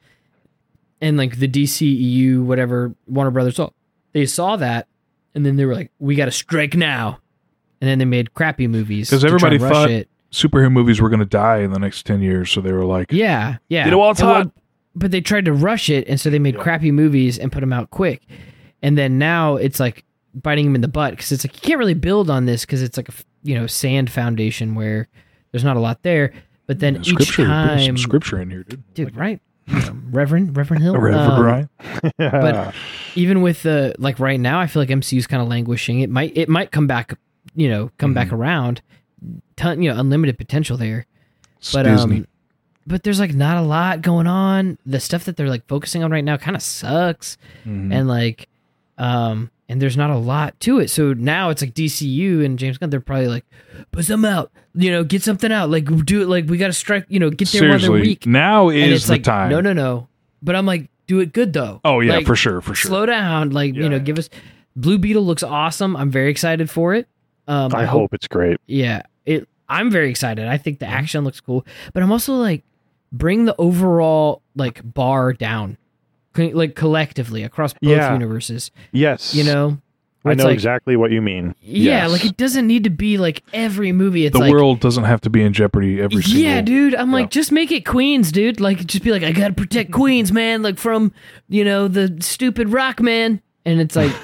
And like the D C E U, whatever Warner Brothers saw, they saw that, and then they were like, "We got to strike now," and then they made crappy movies because to everybody try and rush thought it. superhero movies were going to die in the next ten years, so they were like, Yeah, yeah. You know what's And, well, hot? But they tried to rush it, and so they made Yeah. crappy movies and put them out quick. And then now it's like biting them in the butt because it's like you can't really build on this because it's like a f- you know sand foundation where there's not a lot there. But then each scripture, bit of time, some scripture in here, dude. dude, right? You know, Reverend Reverend Hill, Reverend Um, Ryan. But even with the like right now, I feel like M C U's kind of languishing. It might it might come back, you know, come back around. Ton, you know, unlimited potential there. It's But Disney. um, but there's like not a lot going on. The stuff that they're like focusing on right now kind of sucks, Mhm. and like, um, and there's not a lot to it. So now it's like D C U and James Gunn. They're probably like, put something out, you know, get something out. Like do it. Like we got to strike. You know, get there while they're Seriously, weak. now And is it's the like, time. no, no, no. But I'm like, do it good though. Oh yeah, Like, for sure, for sure. Slow down. Like Yeah, you know, yeah. give us. Blue Beetle looks awesome. I'm very excited for it. Um, I hope it's great. Yeah, it. I'm very excited. I think the Mm-hmm. action looks cool, but I'm also like, bring the overall like bar down, co- like collectively across both Yeah. universes. Yes. You know, I Where it's know like, exactly what you mean. Yeah, Yes. like it doesn't need to be like every movie. It's the like, world doesn't have to be in jeopardy every single. yeah, dude. I'm Yeah. like, just make it Queens, dude. Like, just be like, I gotta protect Queens, man. Like from you know the stupid rock man. And it's like,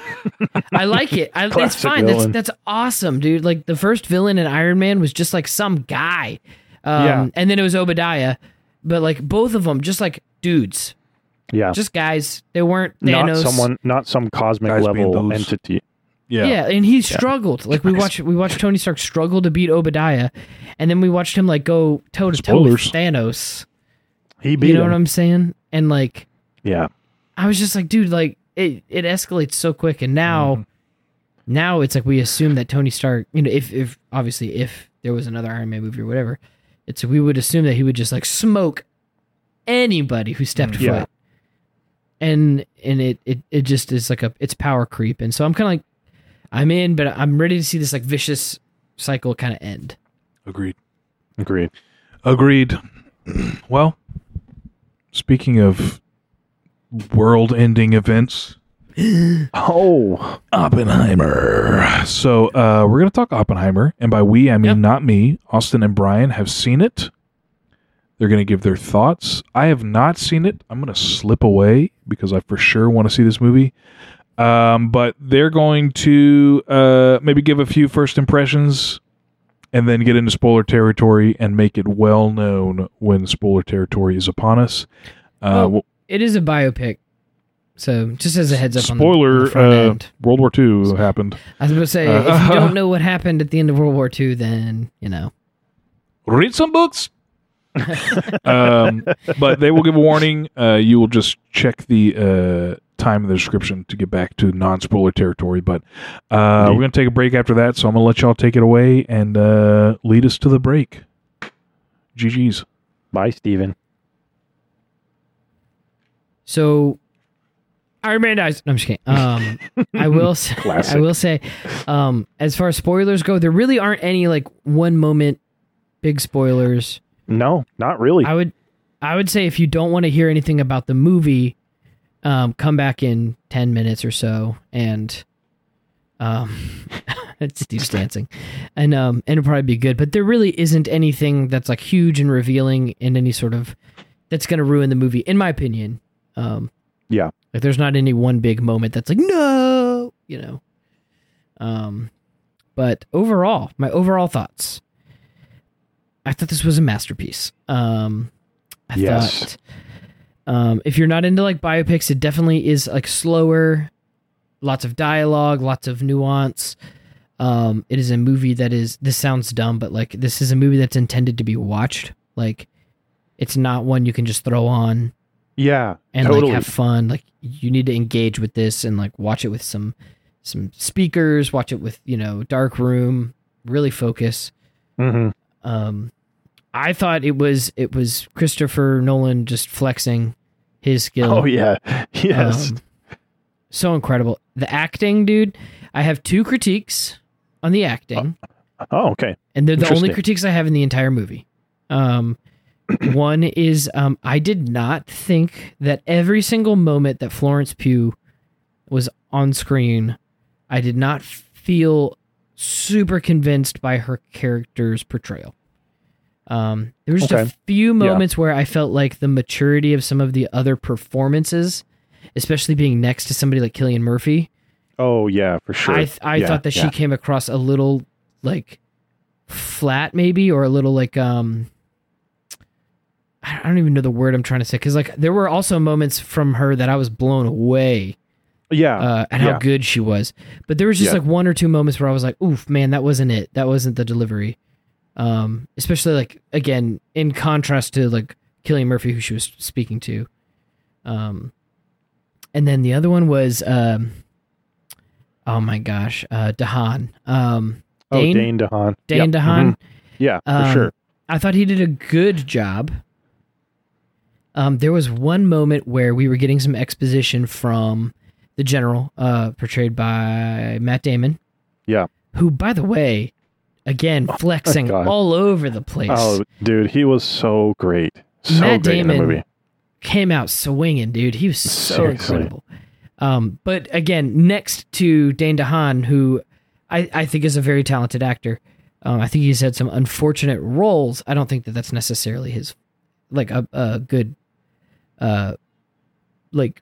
I like it. I, it's Classic fine. That's villain. that's awesome, dude. Like the first villain in Iron Man was just like some guy, um, Yeah. and then it was Obadiah. But like both of them, just like dudes, Yeah. just guys. They weren't not Thanos. someone, not some cosmic Guys being level those- entity. Yeah. Yeah, and he struggled. Like we watched, we watched Tony Stark struggle to beat Obadiah, and then we watched him like go toe to toe with Spoilers. Thanos. He beat You know him. what I'm saying? And like, Yeah. I was just like, dude, like it, it escalates so quick, and now, now it's like we assume that Tony Stark, you know, if if obviously if there was another Iron Man movie or whatever, it's we would assume that he would just like smoke anybody who stepped Yeah. foot, and and it it it just is like a it's power creep, and so I'm kind of like, I'm in, but I'm ready to see this like vicious cycle kind of end. Agreed. Agreed. Agreed. Well, speaking of world-ending events, Oh, Oppenheimer. So uh, we're going to talk Oppenheimer, and by we I mean Yep. not me. Austin and Brian have seen it. They're going to give their thoughts. I have not seen it. I'm going to slip away because I for sure want to see this movie. Um, but they're going to uh, maybe give a few first impressions and then get into spoiler territory and make it well known when spoiler territory is upon us. Uh, Well, well, It is a biopic, so just as a heads up. spoiler, on the, on the front uh, end. World War Two happened. I was going to say, uh, if you don't know what happened at the end of World War Two, then you know. Read some books. um, but they will give a warning. Uh, you will just check the uh, time in the description to get back to non-spoiler territory. But uh, we're going to take a break after that, so I'm going to let y'all take it away and uh, lead us to the break. G G's. bye, Steven. So, Iron Man dies. No, I'm just kidding. Um, I will. Say, Classic. I will say, um, as far as spoilers go, there really aren't any like one moment big spoilers. No, not really. I would, I would say if you don't want to hear anything about the movie, um, come back in ten minutes or so, and um, it's Steve's dancing, and um, and it'll probably be good. But there really isn't anything that's like huge and revealing in any sort of that's going to ruin the movie, in my opinion. Um, Yeah. like there's not any one big moment that's like no, you know. Um, but overall, my overall thoughts. I thought this was a masterpiece. Um, I Yes. thought, um, if you're not into like biopics, it definitely is like slower, lots of dialogue, lots of nuance. Um, it is a movie that is. This sounds dumb, but like this is a movie that's intended to be watched. Like, it's not one you can just throw on Yeah. and totally. like have fun. Like, you need to engage with this and like watch it with some some speakers. Watch it with you know dark room. Really focus. hmm Um, I thought it was it was Christopher Nolan just flexing his skill. Oh yeah. Yes. Um, so incredible. The acting, dude. I have two critiques on the acting, oh, okay. and they're the only interesting. critiques I have in the entire movie. Um, One is um, I did not think that every single moment that Florence Pugh was on screen, I did not feel super convinced by her character's portrayal. Um, there was just Okay. a few moments yeah. where I felt like the maturity of some of the other performances, especially being next to somebody like Cillian Murphy. Oh yeah, for sure. I th- I yeah, thought that yeah. she came across a little like flat, maybe, or a little like um. I don't even know the word I'm trying to say, because like there were also moments from her that I was blown away. Yeah, uh, at how yeah. good she was, but there was just Yeah. like one or two moments where I was like, "Oof, man, that wasn't it. That wasn't the delivery." Um, especially like again in contrast to like Cillian Murphy, who she was speaking to. Um, and then the other one was, um, oh my gosh, uh, Dahan. Um, Dane, oh, Dane DeHaan. Dane Yep. DeHaan. Mhm. Yeah, for Um, sure. I thought he did a good job. Um, there was one moment where we were getting some exposition from the general, uh, portrayed by Matt Damon. Yeah. Who, by the way, again, flexing God. all over the place. Oh, dude, he was so great. So Matt great in the Damon movie. came out swinging, dude. He was so Seriously. incredible. Um, but again, next to Dane DeHaan, who I, I think is a very talented actor. Um, I think he's had some unfortunate roles. I don't think that that's necessarily his, like a, a good, uh, like,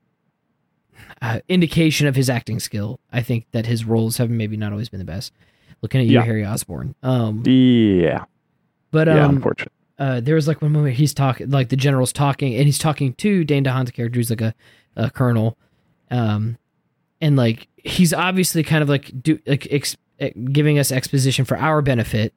uh, indication of his acting skill. I think that his roles have maybe not always been the best. Looking at you, Yeah. Harry Osborn. Um, Yeah. but yeah, um, unfortunate. uh, there was like one moment he's talking, like the general's talking, and he's talking to Dane DeHaan's character, who's like a, a colonel, um, and like he's obviously kind of like do like ex, giving us exposition for our benefit,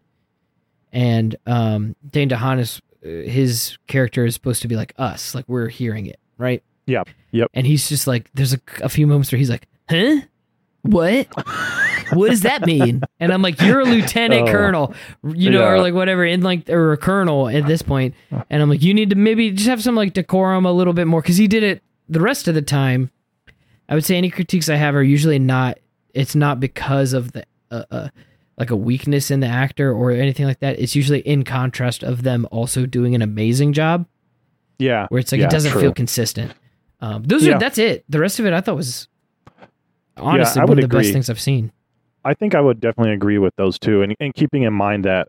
and um, Dane DeHaan is his character is supposed to be like us, like we're hearing it, right? Yep. Yep. And he's just like, there's a, a few moments where he's like, huh? What? What does that mean? And I'm like, you're a lieutenant Oh, colonel, you know, yeah. or like whatever, in like, or a colonel at this point. And I'm like, you need to maybe just have some like decorum a little bit more, because he did it the rest of the time. I would say any critiques I have are usually not, it's not because of the, uh, uh, like a weakness in the actor or anything like that. It's usually in contrast of them also doing an amazing job, Yeah. where it's like yeah, it doesn't true. feel consistent. Um, those Yeah. are that's it. The rest of it I thought was honestly I one would of the best agree. things I've seen. I think I would definitely agree with those two, and, and keeping in mind that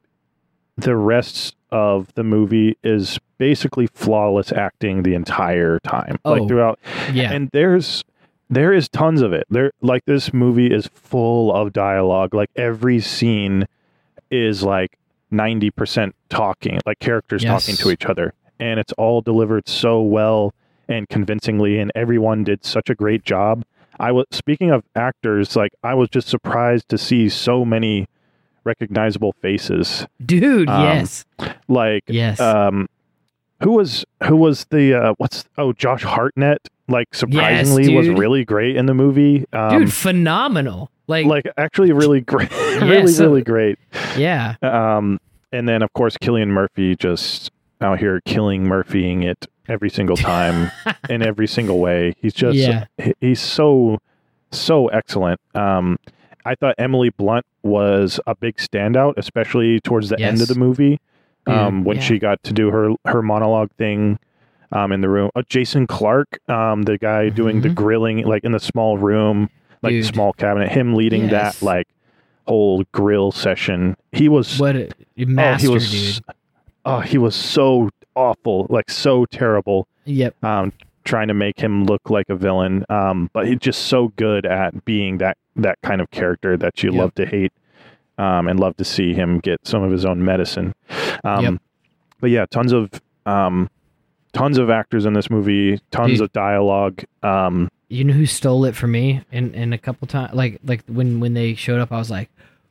the rest of the movie is basically flawless acting the entire time, Oh, like throughout. Yeah, And there's there is tons of it. There, like this movie is full of dialogue. Like every scene is like ninety percent talking, like characters Yes. talking to each other, and it's all delivered so well and convincingly, and everyone did such a great job. I was speaking of actors, like I was just surprised to see so many recognizable faces. dude. um, yes, Like, yes. um, who was who was the uh, what's oh Josh Hartnett? Like surprisingly was dude. really great in the movie. Um, dude, phenomenal. Like, like actually really great, really so- really great. yeah, Um, and then of course Cillian Murphy just out here killing Murphying it every single time in every single way. He's just Yeah. he- he's so so excellent. Um, I thought Emily Blunt was a big standout, especially towards the end Yes. of the movie, um, Dude, when yeah. she got to do her her monologue thing. Um, in the room, uh, Jason Clark, um, the guy doing the Mhm. grilling, like in the small room, like Dude. small cabinet, him leading Yes. that like whole grill session. He was, what a master, oh, he was, dude. oh, he was so awful, like so terrible. Yep. Um, trying to make him look like a villain, um, but he's just so good at being that that kind of character that you Yep. love to hate, um, and love to see him get some of his own medicine. Um, Yep. But yeah, tons of um, tons of actors in this movie, tons Dude. of dialogue. Um, You know who stole it from me? In in a couple times, like like when when they showed up, I was like,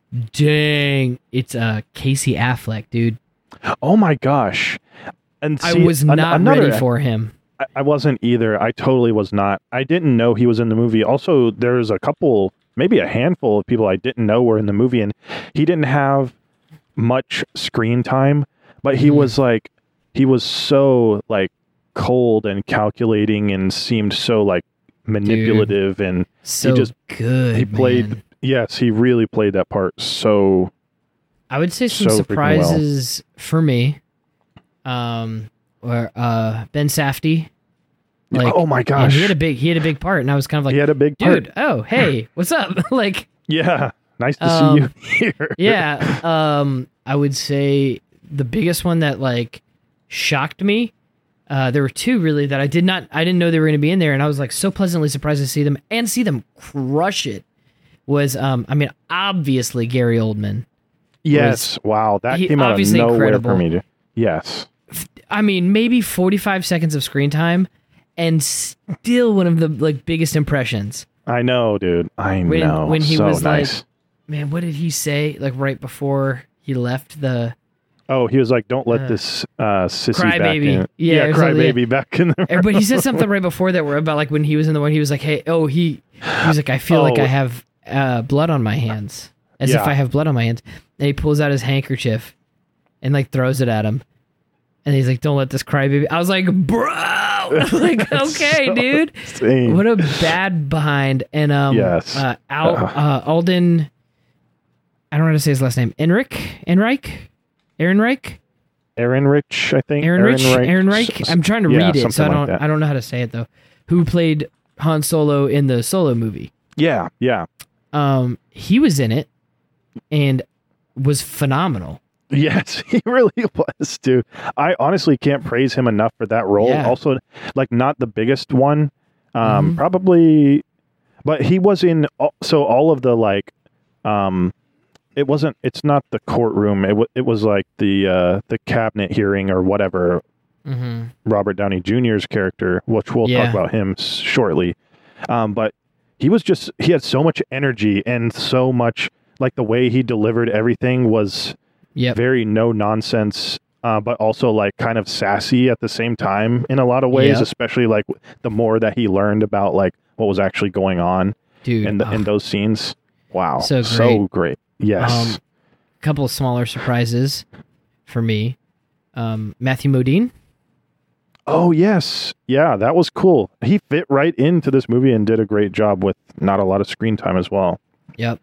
dang, it's uh Casey Affleck, dude. oh my gosh! And I see, was an- not another- ready for him. I, I wasn't either. I totally was not. I didn't know he was in the movie. Also, there's a couple, maybe a handful of people I didn't know were in the movie, and he didn't have much screen time, but he Mhm. was like, he was so like cold and calculating, and seemed so like manipulative, and So just- good. he played. man. Yes, he really played that part so. I would say some so freaking well. surprises for me. um, or uh, Ben Safdie. Like, oh my and gosh, he had a big he had a big part, and I was kind of like, he had a big part. dude, oh hey, what's up? Like, Yeah, nice to Um, see you here. yeah, um, I would say the biggest one that like shocked me. Uh, there were two really that I did not, I didn't know they were going to be in there, and I was like so pleasantly surprised to see them and see them crush it. Was um, I mean, obviously Gary Oldman. Yes, wow, that he- came out of obviously nowhere incredible. for me. To, yes, I mean, maybe forty-five seconds of screen time, and still one of the like biggest impressions. I know, dude. I When know. when he so was nice. like, man, what did he say? Like right before he left the. Oh, he was like, "Don't let Uh, this uh, sissy Cry back baby. in." Yeah, or cry something, baby back in the. But he said something right before that where about like when he was in the one, he was like, hey, oh, he, he was like, I feel like Oh. I have uh, blood on my hands, as if Yeah. I have blood on my hands. And he pulls out his handkerchief and like throws it at him. And he's like, don't let this cry baby. I was like, bro, like, okay, so dude. insane. What a bad behind. And um, Yes. uh, Al, Ugh. uh, Alden, I don't know how to say his last name. Enric? Enric? Ehrenreich? Aaron Rich, I think. Ehrenreich? Aaron Reich. Ehrenreich? S- I'm trying to yeah, read it, so I something like don't that. I don't know how to say it though. Who played Han Solo in the Solo movie? Yeah, yeah, Um, he was in it and was phenomenal. yes, he really was, dude. I honestly can't praise him enough for that role. Yeah. Also, like, not the biggest one, um, Mhm. probably, but he was in. all- So all of the like, um, it wasn't. It's not the courtroom. It w- it was like the uh, the cabinet hearing or whatever. Mm-hmm. Robert Downey Junior's character, which we'll Yeah. talk about him s- shortly. Um, but he was just, he had so much energy and so much, like the way he delivered everything was Yep. very no nonsense, uh, but also like kind of sassy at the same time in a lot of ways, Yep. especially like the more that he learned about like what was actually going on Dude. in, the, oh, in those scenes. Wow. So So great. Yes. Um, couple of smaller surprises for me. Um, Matthew Modine. Oh, yes. Yeah, that was cool. He fit right into this movie and did a great job with not a lot of screen time as well. Yep.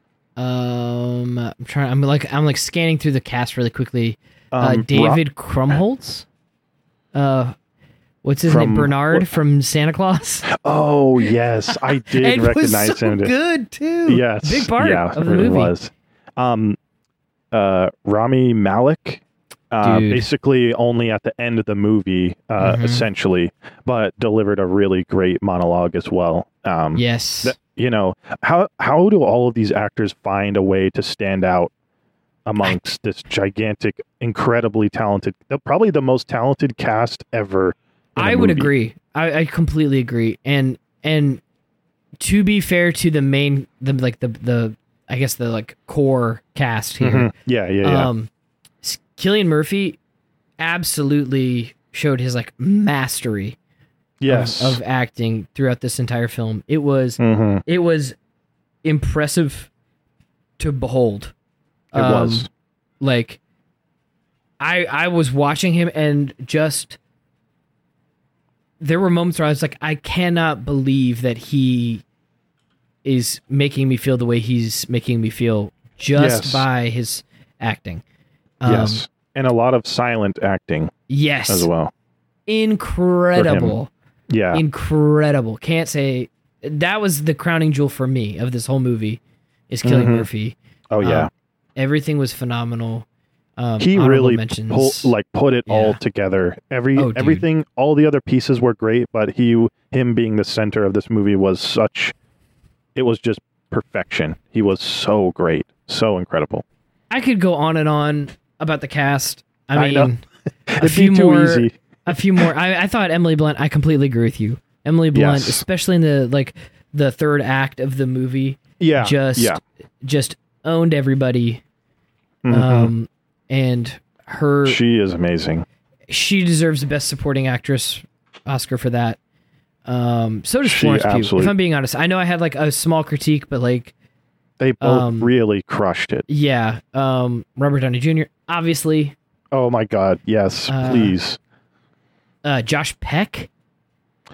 Um, I'm trying. I'm like I'm like scanning through the cast really quickly. uh, Um, David Krumholtz. Uh, what's his name? From- Bernard what- from Santa Claus. Oh, yes. I did And recognize was so him. good too. Yes. big part yeah, of it the really movie. was. Um, uh, Rami Malek, uh, Dude. basically only at the end of the movie, uh, Mhm. essentially, but delivered a really great monologue as well. Um, Yes. that- you know, how how do all of these actors find a way to stand out amongst this gigantic, incredibly talented, the, probably the most talented cast ever? in a I would movie. agree. I, I completely agree. And and to be fair to the main, the like the the I guess the like core cast here. Mhm. Yeah, yeah, yeah. Um, S- Cillian Murphy absolutely showed his like mastery of- yes. of, acting throughout this entire film. It was Mhm. it was impressive to behold. It Um, was. like I I was watching him and just there were moments where I was like, I cannot believe that he is making me feel the way he's making me feel just Yes. by his acting. Um, Yes. And a lot of silent acting Yes. as well. Incredible. Yeah. Incredible. Can't say that was the crowning jewel for me of this whole movie is Cillian Mhm. Murphy. oh, yeah. Um, everything was phenomenal. Um, he honorable really mentions. pull, like put it all Yeah. together. Every Oh, dude. everything, all the other pieces were great, but he, him being the center of this movie was such. It was just perfection. He was so great, so incredible. I could go on and on about the cast. I I know. mean, a It'd few be too more. easy. A few more. I, I thought Emily Blunt. I completely agree with you. Emily Blunt, Yes. especially in the like the third act of the movie, Yeah, just yeah. just owned everybody. Mhm. Um, and her she is amazing. she deserves the best supporting actress Oscar for that. Um, so does She Florence Pugh. If absolutely- I'm being honest, I know I had like a small critique, but like, They both Um, really crushed it. yeah, um, Robert Downey Junior obviously, Oh my God, yes, Uh, please. uh, Josh Peck.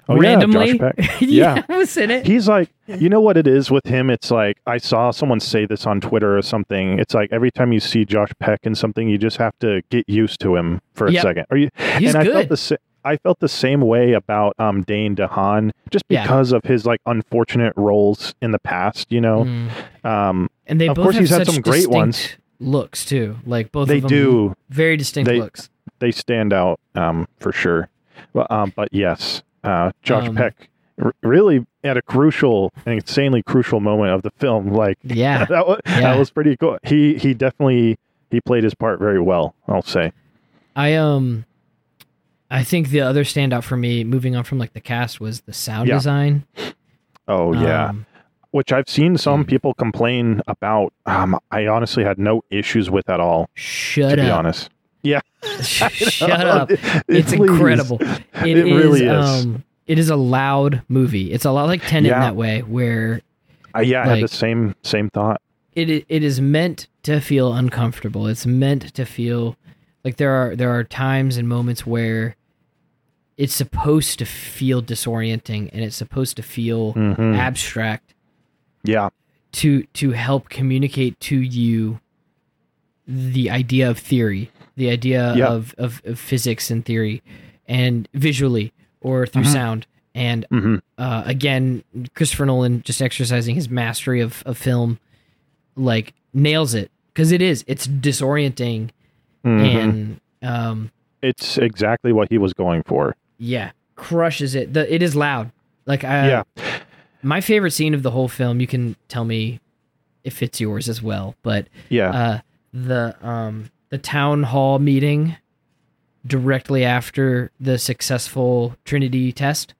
Oh, randomly. Yeah, Josh Peck. yeah, Yeah. was in it. He's like, you know what it is with him? It's like, I saw someone say this on Twitter or something. It's like every time you see Josh Peck in something, you just have to get used to him for a Yep. second. Are you? He's and I good. felt the sa- I felt the same way about um, Dane DeHaan, just Yeah. because of his like unfortunate roles in the past. You know, Mm. um, And they Of both course have he's had such some great distinct ones. looks too. Like both they of them do. very distinct They- looks. They stand out um, for sure. Well, um, but yes, uh, Josh Um, Peck r- really at a crucial, an insanely crucial moment of the film. Like Yeah. that was Yeah. that was pretty cool. He he definitely he played his part very well. I'll say. I um I think the other standout for me, moving on from like the cast, was the sound Yeah. design. Oh yeah, Um, which I've seen some mm. people complain about. Um, I honestly had no issues with at all. shut to be up. honest, yeah, Shut up. It- It's please. incredible. It is, really is. um it is a loud movie. It's a lot like Tenet in Yeah. that way, where Uh, yeah, I had like- the same same thought. it i- it is meant to feel uncomfortable. It's meant to feel like there are there are times and moments where it's supposed to feel disorienting and it's supposed to feel Mhm. abstract Yeah, to to help communicate to you the idea of theory, the idea Yeah. of, of of physics and theory, and visually or through Mhm. sound. And hmm uh, again, Christopher Nolan just exercising his mastery of, of film, like nails it because it is it's disorienting and um it's exactly what he was going for. yeah crushes it. The it is loud. Like I, Yeah. my favorite scene of the whole film. You can tell me if it's yours as well, but Yeah, uh, the um the town hall meeting directly after the successful Trinity test,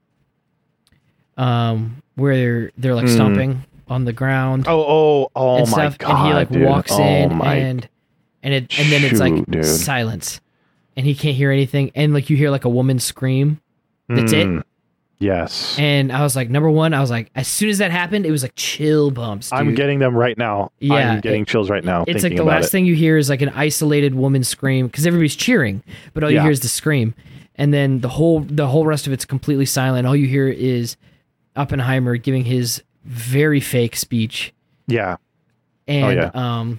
um, where they're, they're like Mm. stomping on the ground Oh, oh, oh and my stuff, god! and he like dude. walks oh in my. and and it and then it's like Shoot, dude. silence, and he can't hear anything, and like you hear like a woman scream. That's it. Mm, Yes, And I was like, number one, I was like, as soon as that happened, it was like chill bumps. Dude. I'm getting them right now. Yeah, I'm getting it- chills right now. It's like thinking the about last it. thing you hear is like an isolated woman scream because everybody's cheering, but all you Yeah. hear is the scream, and then the whole the whole rest of it's completely silent. All you hear is Oppenheimer giving his very fake speech, Yeah, and yeah. um,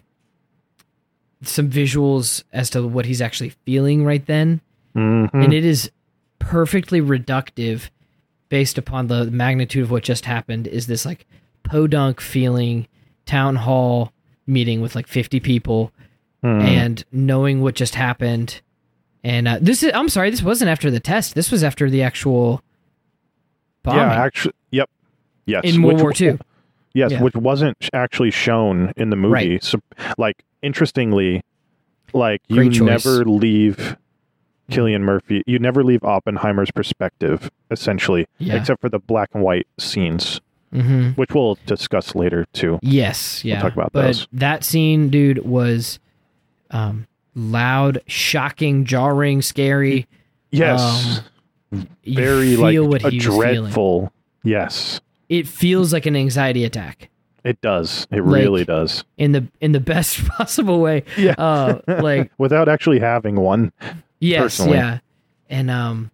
some visuals as to what he's actually feeling right then, hmm and it is perfectly reductive based upon the magnitude of what just happened. Is this like podunk feeling town hall meeting with like fifty people Mm. and knowing what just happened, and uh, this is I'm sorry, this wasn't after the test. This was after the actual bombing yeah, actually, yep, yes. in World which- War Two. Yes, Yeah. which wasn't sh- actually shown in the movie. Right. So, like, interestingly, like you Great choice. never leave Cillian Murphy. You never leave Oppenheimer's perspective, essentially, Yeah. except for the black and white scenes, Mm-hmm. which we'll discuss later too. Yes, yeah. talk about but those. that scene, dude, was um, loud, shocking, jarring, scary. Yes, You very feel like what a he was feeling. dreadful. Yes, It feels like an anxiety attack it does. It Like- really does. in the in the best possible way. Yeah. Uh, like Without actually having one. yes, Personally. yeah. And um,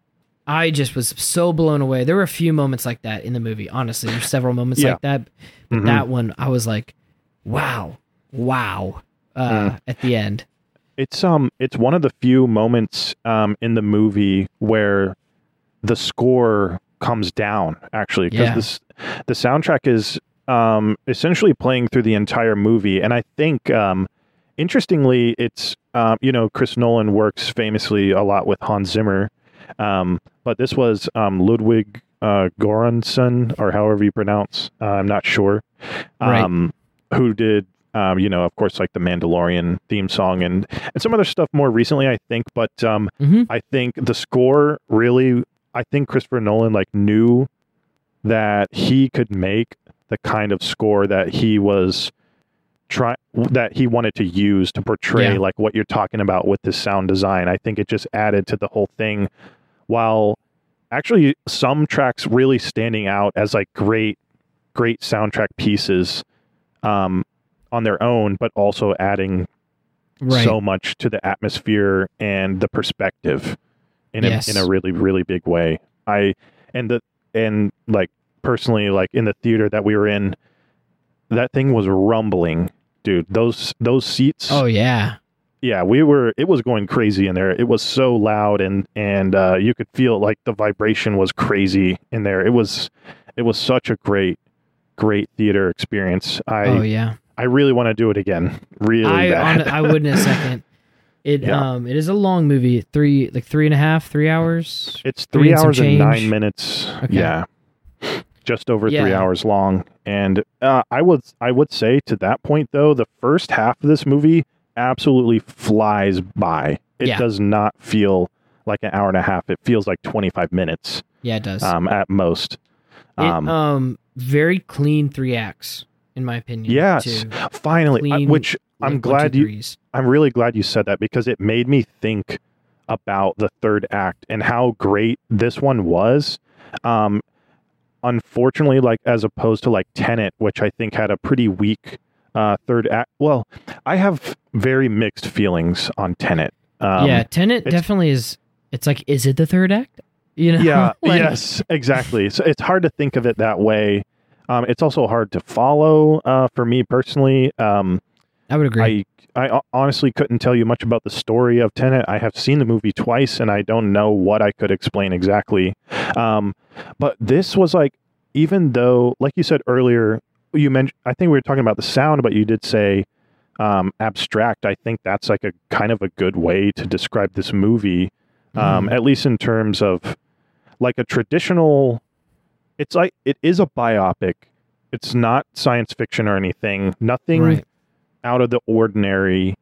I just was so blown away. There were a few moments like that in the movie. Honestly, there's several moments Yeah. like that. But Mhm. that one, I was like, wow, wow. Uh, Mm. At the end, It's um it's one of the few moments um in the movie where the score comes down actually because Yeah. this the soundtrack is um essentially playing through the entire movie, and I think um interestingly it's um you know Chris Nolan works famously a lot with Hans Zimmer, um but this was um Ludwig uh Göransson, or however you pronounce, uh, I'm not sure, Right. um who did um, you know, of course, like the Mandalorian theme song and, and some other stuff more recently, I think. But um, Mhm. I think the score really, I think Christopher Nolan like knew that he could make the kind of score that he was trying, that he wanted to use to portray Yeah. like what you're talking about with this sound design. I think it just added to the whole thing, while actually some tracks really standing out as like great, great soundtrack pieces. Um, on their own, but also adding right? so much to the atmosphere and the perspective in a, Yes. in a really, really big way. I and the and like personally, like in the theater that we were in, that thing was rumbling, dude. Those those seats. Oh yeah. Yeah, we were. It was going crazy in there. It was so loud, and and uh, you could feel like the vibration was crazy in there. It was, it was such a great, great theater experience. I Oh yeah. I really want to do it again. Really I bad. on, I would in a second. It Yeah. um it is a long movie, three like three and a half, three hours. It's three three and some hours and change. nine minutes. Okay. Yeah, just over three Yeah. hours long. And uh, I would I would say to that point though, the first half of this movie absolutely flies by. It Yeah. does not feel like an hour and a half. It feels like twenty-five minutes Yeah, it does. um, at most. it, Um, um very clean three acts, in my opinion. yes, too. finally. I- Clean, which like, I'm one, glad two, you. threes. I'm really glad you said that because it made me think about the third act and how great this one was. Um, unfortunately, like as opposed to like Tenet, which I think had a pretty weak uh, third act. Well, I have very mixed feelings on Tenet. Um, yeah, Tenet it's- definitely is. It's like, is it the third act? You know? yeah, Like, yes, exactly. So it's hard to think of it that way. Um, it's also hard to follow uh, for me personally. Um, I would agree. I, I honestly couldn't tell you much about the story of Tenet. I have seen the movie twice, and I don't know what I could explain exactly. Um, but this was like, even though, like you said earlier, you mentioned, I think we were talking about the sound, but you did say um, abstract. I think that's like a kind of a good way to describe this movie, um, Mhm. at least in terms of like a traditional. It's like it is a biopic. It's not science fiction or anything. Nothing Right. out of the ordinary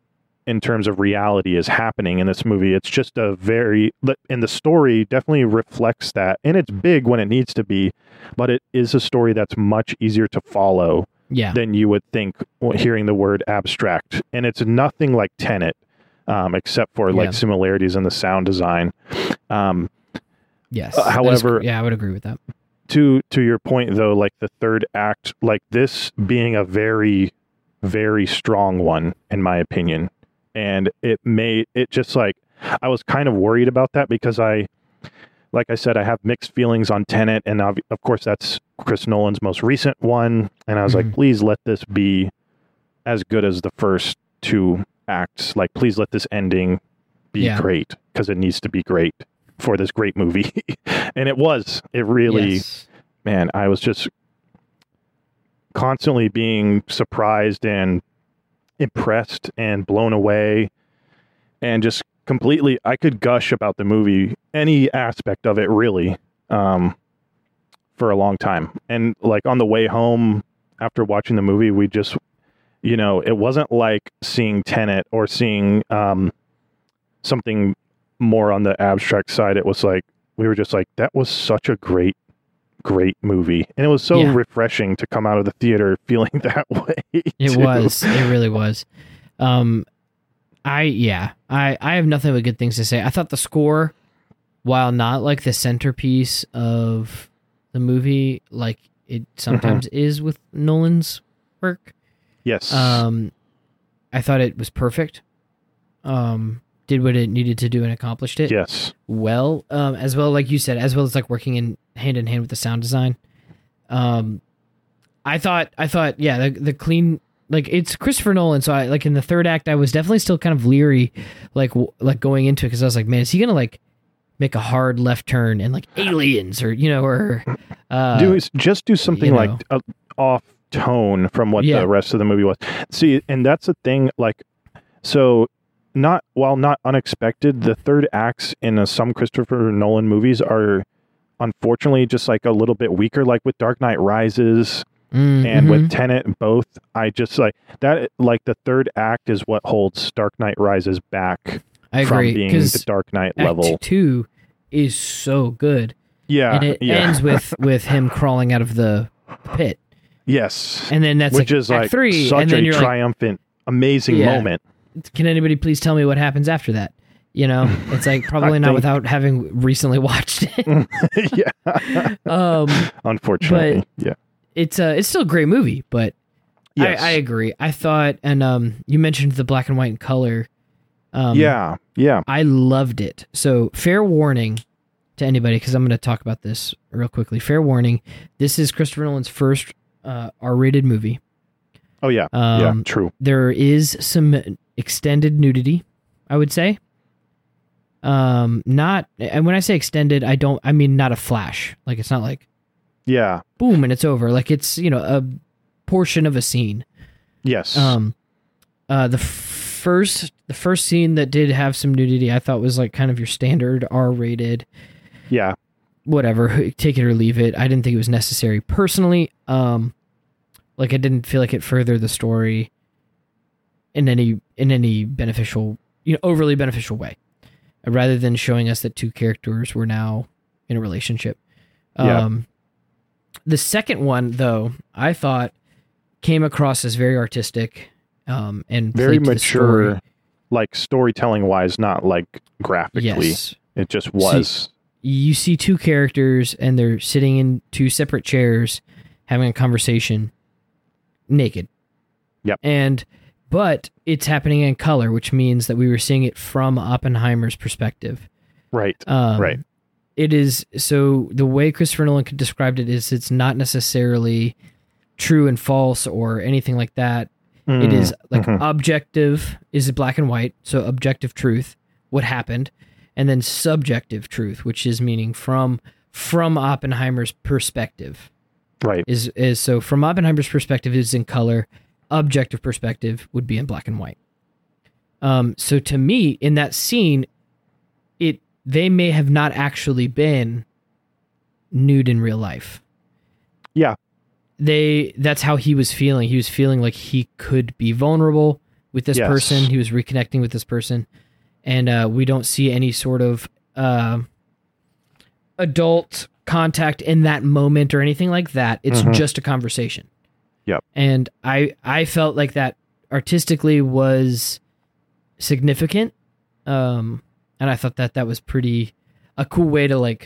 in terms of reality is happening in this movie. It's just a very, and the story definitely reflects that. And it's big when it needs to be, but it is a story that's much easier to follow Yeah. than you would think hearing the word abstract. And it's nothing like Tenet, um, except for like Yeah. similarities in the sound design. Um, Yes. uh, That is however- cor- yeah, I would agree with that. to to your point though, like the third act, like this being a very very strong one in my opinion, and it made it just like I was kind of worried about that because I like I said I have mixed feelings on Tenet, and of, of course that's Chris Nolan's most recent one, and I was Mhm. like, please let this be as good as the first two acts. Like please let this ending be Yeah. great because it needs to be great for this great movie. And it was. It really Yes. man, I was just constantly being surprised and impressed and blown away and just completely, I could gush about the movie, any aspect of it really, um, for a long time. And like on the way home after watching the movie, we just, you know, it wasn't like seeing Tenet or seeing um, something more on the abstract side. It was like, we were just like, that was such a great great movie, and it was so Yeah. refreshing to come out of the theater feeling that way. It too. was. It really was. Um, I yeah. I I have nothing but good things to say. I thought the score, while not like the centerpiece of the movie, like it sometimes is with Nolan's work. Yes. Um, I thought it was perfect. Um, did what it needed to do and accomplished it yes. well. Um, as well, like you said, as well as like working in hand in hand with the sound design. Um, I thought, I thought, yeah, the the clean, like it's Christopher Nolan. So I like in the third act, I was definitely still kind of leery, like w- like going into it because I was like, man, is he gonna like make a hard left turn and like aliens or you know or uh, do just do something you like know. uh, off tone from what Yeah. the rest of the movie was. See, and that's the thing. Like, so not while not unexpected, the third acts in uh, some Christopher Nolan movies are unfortunately just like a little bit weaker. Like with Dark Knight Rises mm, and mhm. with Tenet, both. I just like that. Like the third act is what holds Dark Knight Rises back I from agree being because the Dark Knight Act level. two is so good. Yeah, And it yeah. ends with with him crawling out of the pit, yes, and then that's which like is act like three, such and then a you're triumphant, amazing Yeah. moment. like, can anybody please tell me what happens after that? You know, it's like probably I not think- without having recently watched it. yeah, um, unfortunately, yeah, it's uh, it's still a great movie, but yes, I, I agree. I thought, and um, you mentioned the black and white and color. Um, yeah, yeah, I loved it. So, fair warning, to anybody because I'm going to talk about this real quickly. Fair warning: this is Christopher Nolan's first uh, R-rated movie. Oh yeah, Um, yeah, true. There is some extended nudity, I would say. Um, not, and when I say extended, I don't, I mean not a flash. Like it's not like Yeah. boom and it's over. Like it's, you know, a portion of a scene. Yes. Um, uh, the first, the first scene that did have some nudity, I thought was like kind of your standard R-rated, yeah. whatever, take it or leave it. I didn't think it was necessary personally. Um, like I didn't feel like it furthered the story in any in any beneficial, you know, overly beneficial way. Uh, rather than showing us that two characters were now in a relationship. Yeah. Um, the second one, though, I thought came across as very artistic um, and Very played to the story. mature, like storytelling wise, not like graphically. Yes. It just was. You see two characters and they're sitting in two separate chairs having a conversation naked. Yep. And but it's happening in color, which means that we were seeing it from Oppenheimer's perspective. right. Um, right. It is so the way Christopher Nolan described it is it's not necessarily true and false or anything like that. Mm, It is like mhm. objective is black and white, so objective truth, what happened, and then subjective truth, which is meaning from from Oppenheimer's perspective. Right. Is is so from Oppenheimer's perspective is in color, objective perspective would be in black and white. Um, so to me, in that scene, it they may have not actually been nude in real life. Yeah. They that's how he was feeling. He was feeling like he could be vulnerable with this Yes. person. He was reconnecting with this person, and uh, we don't see any sort of uh, adult contact in that moment or anything like that. It's Mhm. just a conversation. Yep. And I I felt like that artistically was significant, um, and I thought that that was pretty a cool way to like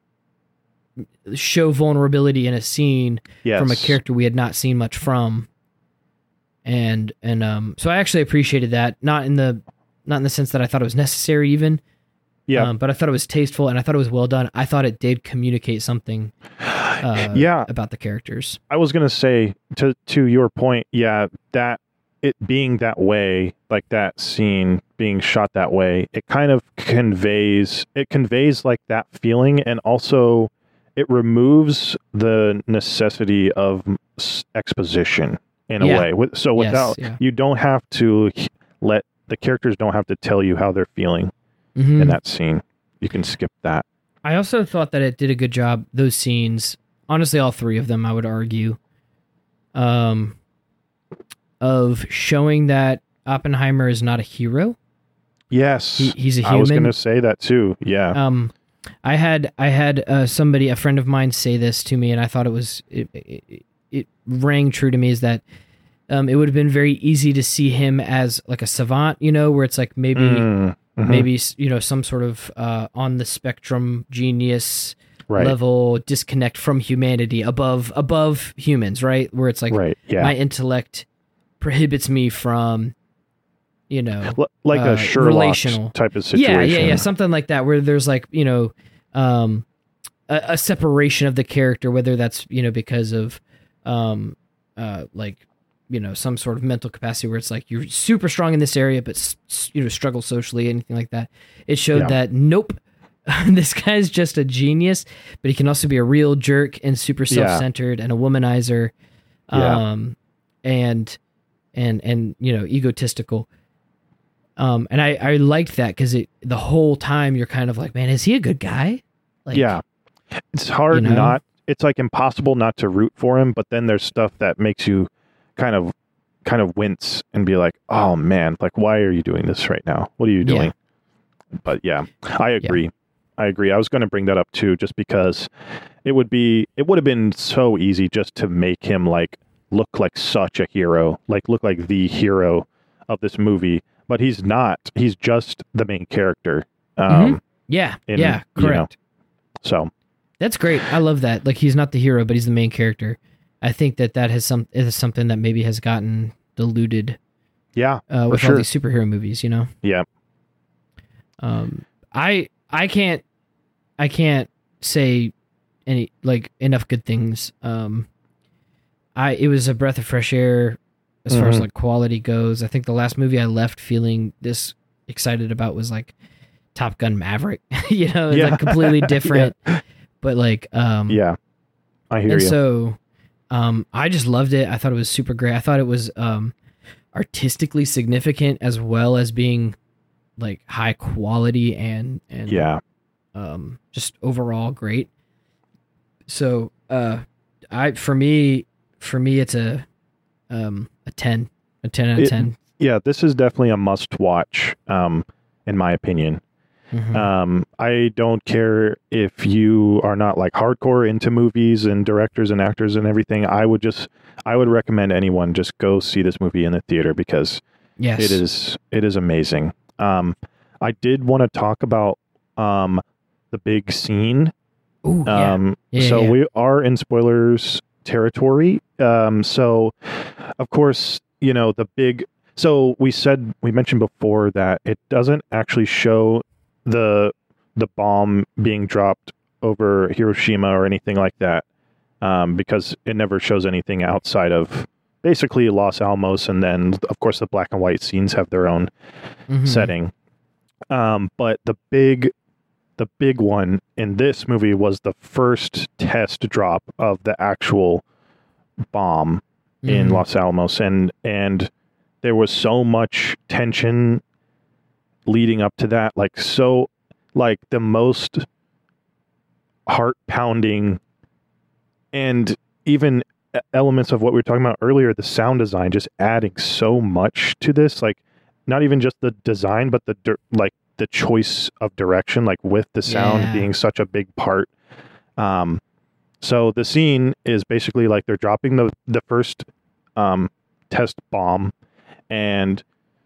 show vulnerability in a scene Yes. from a character we had not seen much from, and and um, so I actually appreciated that. Not in the not in the sense that I thought it was necessary even, Yeah. um, but I thought it was tasteful and I thought it was well done. I thought it did communicate something. Uh, Yeah. about the characters. I was gonna say to to your point, yeah, that it being that way, like that scene being shot that way, it kind of conveys it conveys like that feeling, and also it removes the necessity of s- exposition in a Yeah. way. With- So Yes, without yeah. you don't have to h- let the characters don't have to tell you how they're feeling Mhm. in that scene. You can skip that. I also thought that it did a good job. Those scenes, honestly, all three of them, I would argue, um, of showing that Oppenheimer is not a hero. Yes, He, he's a I was human. gonna say that too. Yeah. Um, I had I had uh, somebody, a friend of mine, say this to me, and I thought it was it, it, it rang true to me. Is that um, it would have been very easy to see him as like a savant, you know, where it's like maybe Mm, mhm. maybe you know some sort of uh, on the spectrum genius right. level disconnect from humanity, above above humans, right? Where it's like right. Yeah. my intellect prohibits me from, you know, L- like uh, a Sherlock relational. type of situation. yeah, yeah, yeah, something like that, where there's like, you know, um, a, a separation of the character, whether that's, you know, because of, um, uh, like, you know, some sort of mental capacity where it's like you're super strong in this area, but s- s- you know, struggle socially, anything like that. It showed Yeah. that nope, this guy's just a genius, but he can also be a real jerk and super Yeah. self-centered and a womanizer, Yeah. um, and and and you know, egotistical. Um, and I, I liked that because it the whole time you're kind of like, man, is he a good guy? Like, yeah. It's hard you know? not, it's like impossible not to root for him, but then there's stuff that makes you kind of, kind of wince and be like, oh man, like, why are you doing this right now? What are you Yeah. doing? But yeah, I agree. I agree. I was going to bring that up too, just because it would be, it would have been so easy just to make him like look like such a hero, like look like the hero of this movie, but he's not. He's just the main character. Um, Yeah, in- yeah, you know. correct. So That's great. I love that. Like he's not the hero, but he's the main character. I think that that has some is something that maybe has gotten diluted yeah, uh, for with sure. all these superhero movies. You know, Yeah. um, I I can't I can't say any like enough good things. Um, I it was a breath of fresh air as far Mhm. as like quality goes. I think the last movie I left feeling this excited about was like Top Gun Maverick. you know, it's Yeah. like completely different, but like um, Yeah, I hear and you. so um, I just loved it. I thought it was super great. I thought it was um, artistically significant as well as being like high quality and and yeah, um, just overall great. So uh, I for me for me it's a um, a ten a ten out of It- ten. yeah. This is definitely a must-watch, um, in my opinion. Mhm. Um, I don't care if you are not like hardcore into movies and directors and actors and everything. I would just, I would recommend anyone just go see this movie in the theater because Yes, it is, it is amazing. Um, I did want to talk about um, the big scene. Ooh, yeah. Um, Yeah, so yeah. we are in spoilers territory. Um, so of course, you know, the big, so we said, we mentioned before that it doesn't actually show the, the bomb being dropped over Hiroshima or anything like that. Um, because it never shows anything outside of basically Los Alamos. And then of course the black and white scenes have their own Mhm. setting. Um, but the big, the big one in this movie was the first test drop of the actual bomb in Mhm. Los Alamos, and and there was so much tension leading up to that, like so, like the most heart pounding, and even e- elements of what we were talking about earlier, the sound design, just adding so much to this, like not even just the design, but the dir- like the choice of direction, like with the sound Yeah. being such a big part. Um, so the scene is basically like they're dropping the the first um, test bomb, and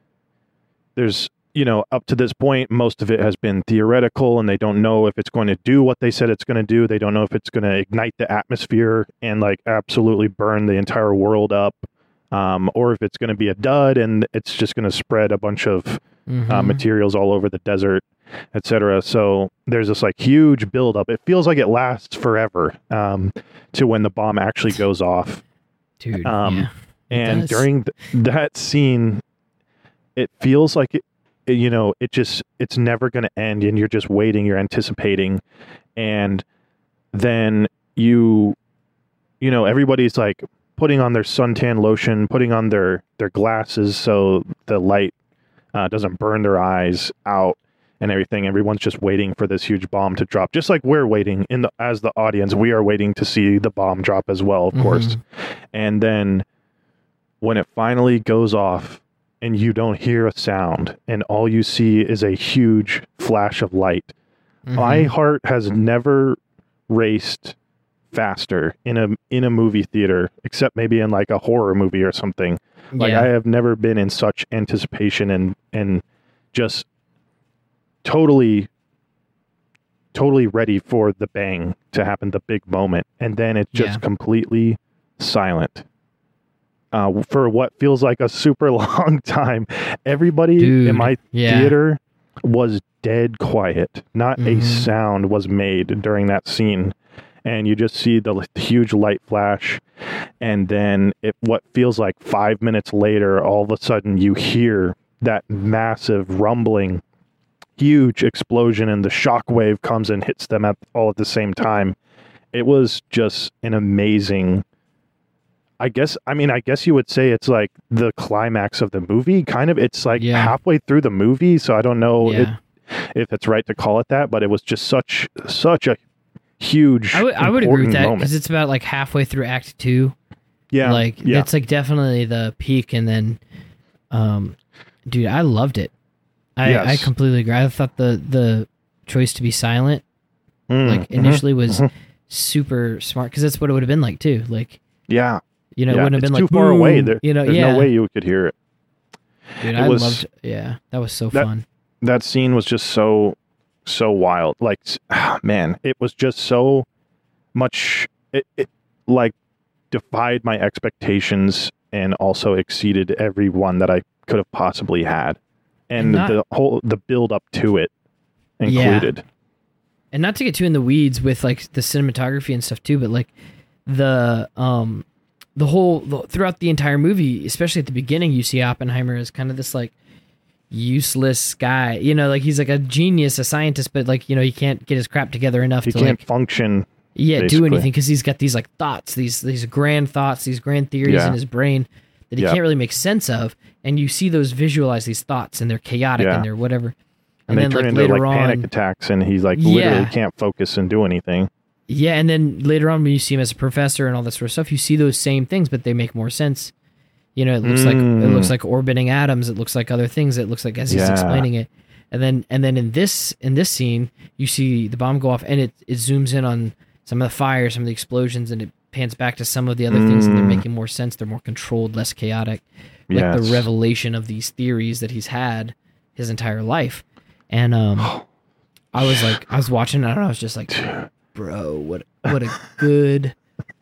there's, you know, up to this point, most of it has been theoretical, and they don't know if it's going to do what they said it's going to do. They don't know if it's going to ignite the atmosphere and like absolutely burn the entire world up, um, or if it's going to be a dud and it's just going to spread a bunch of uh, Mhm. materials all over the desert, et cetera. So there's this like huge buildup. It feels like it lasts forever um, to when the bomb actually goes off. Dude, um, yeah. It And does. during th- that scene, it feels like it, it- you know, it just, it's never going to end, and you're just waiting, you're anticipating. And then you, you know, everybody's like putting on their suntan lotion, putting on their, their glasses so the light uh, doesn't burn their eyes out and everything. Everyone's just waiting for this huge bomb to drop, just like we're waiting in the, as the audience, we are waiting to see the bomb drop as well, of Mhm. course. And then when it finally goes off and you don't hear a sound and all you see is a huge flash of light, Mhm. my heart has never raced faster in a in a movie theater, except maybe in like a horror movie or something. Like yeah. I have never been in such anticipation and and just totally totally ready for the bang to happen, the big moment, and then it's just Yeah. completely silent. Uh, for what feels like a super long time, everybody Dude, in my yeah. theater was dead quiet. Not a Mhm. sound was made during that scene. And you just see the l- huge light flash. And then it, what feels like five minutes later, all of a sudden you hear that massive rumbling, huge explosion, and the shockwave comes and hits them at all at the same time. It was just an amazing, I guess, I mean, I guess you would say it's like the climax of the movie, kind of. It's like Yeah. halfway through the movie, so I don't know it, Yeah. if it's right to call it that, but it was just such such a huge, I would I would agree important with that moment. because it's about like halfway through Act Two. Yeah, Like yeah, it's like definitely the peak, and then, um, dude, I loved it. I Yes. I completely agree. I thought the the choice to be silent, Mm, like mhm, initially, was mhm. super smart because that's what it would have been like too. Like yeah, you know, yeah. it wouldn't have It's been too like far away. boom, There, you know, there's yeah. no way you could hear it. Dude, it I was- loved. Yeah, that was so That- fun. That scene was just so so wild. Like, ah, man, it was just so much. It, it like defied my expectations and also exceeded every one that I could have possibly had, and And not- the whole the build up to it Yeah. included. and not to get too in the weeds with like the cinematography and stuff too, but like the um the whole the, throughout the entire movie, especially at the beginning, you see Oppenheimer as kind of this like useless guy, you know, like he's like a genius, a scientist, but like, you know, he can't get his crap together enough he to can't like function. Yeah, basically. do anything because he's got these like thoughts, these these grand thoughts, these grand theories Yeah. in his brain that he Yeah. can't really make sense of, and you see those visualize these thoughts and they're chaotic Yeah. and they're whatever. And, And, they then turn like into later like on, panic attacks, and he's like Yeah. literally can't focus and do anything. yeah, and then later on when you see him as a professor and all that sort of stuff, you see those same things, but they make more sense. You know, it looks like it Mm. looks like orbiting atoms. It looks like other things. It looks like as he's Yeah. explaining it, and then and then in this in this scene, you see the bomb go off, and it it zooms in on some of the fire, some of the explosions, and it pans back to some of the other things, and they're Mm. making more sense. They're more controlled, less chaotic. Like Yes. the revelation of these theories that he's had his entire life, and um, I was like, I was watching it, and I was just like, bro, what what a good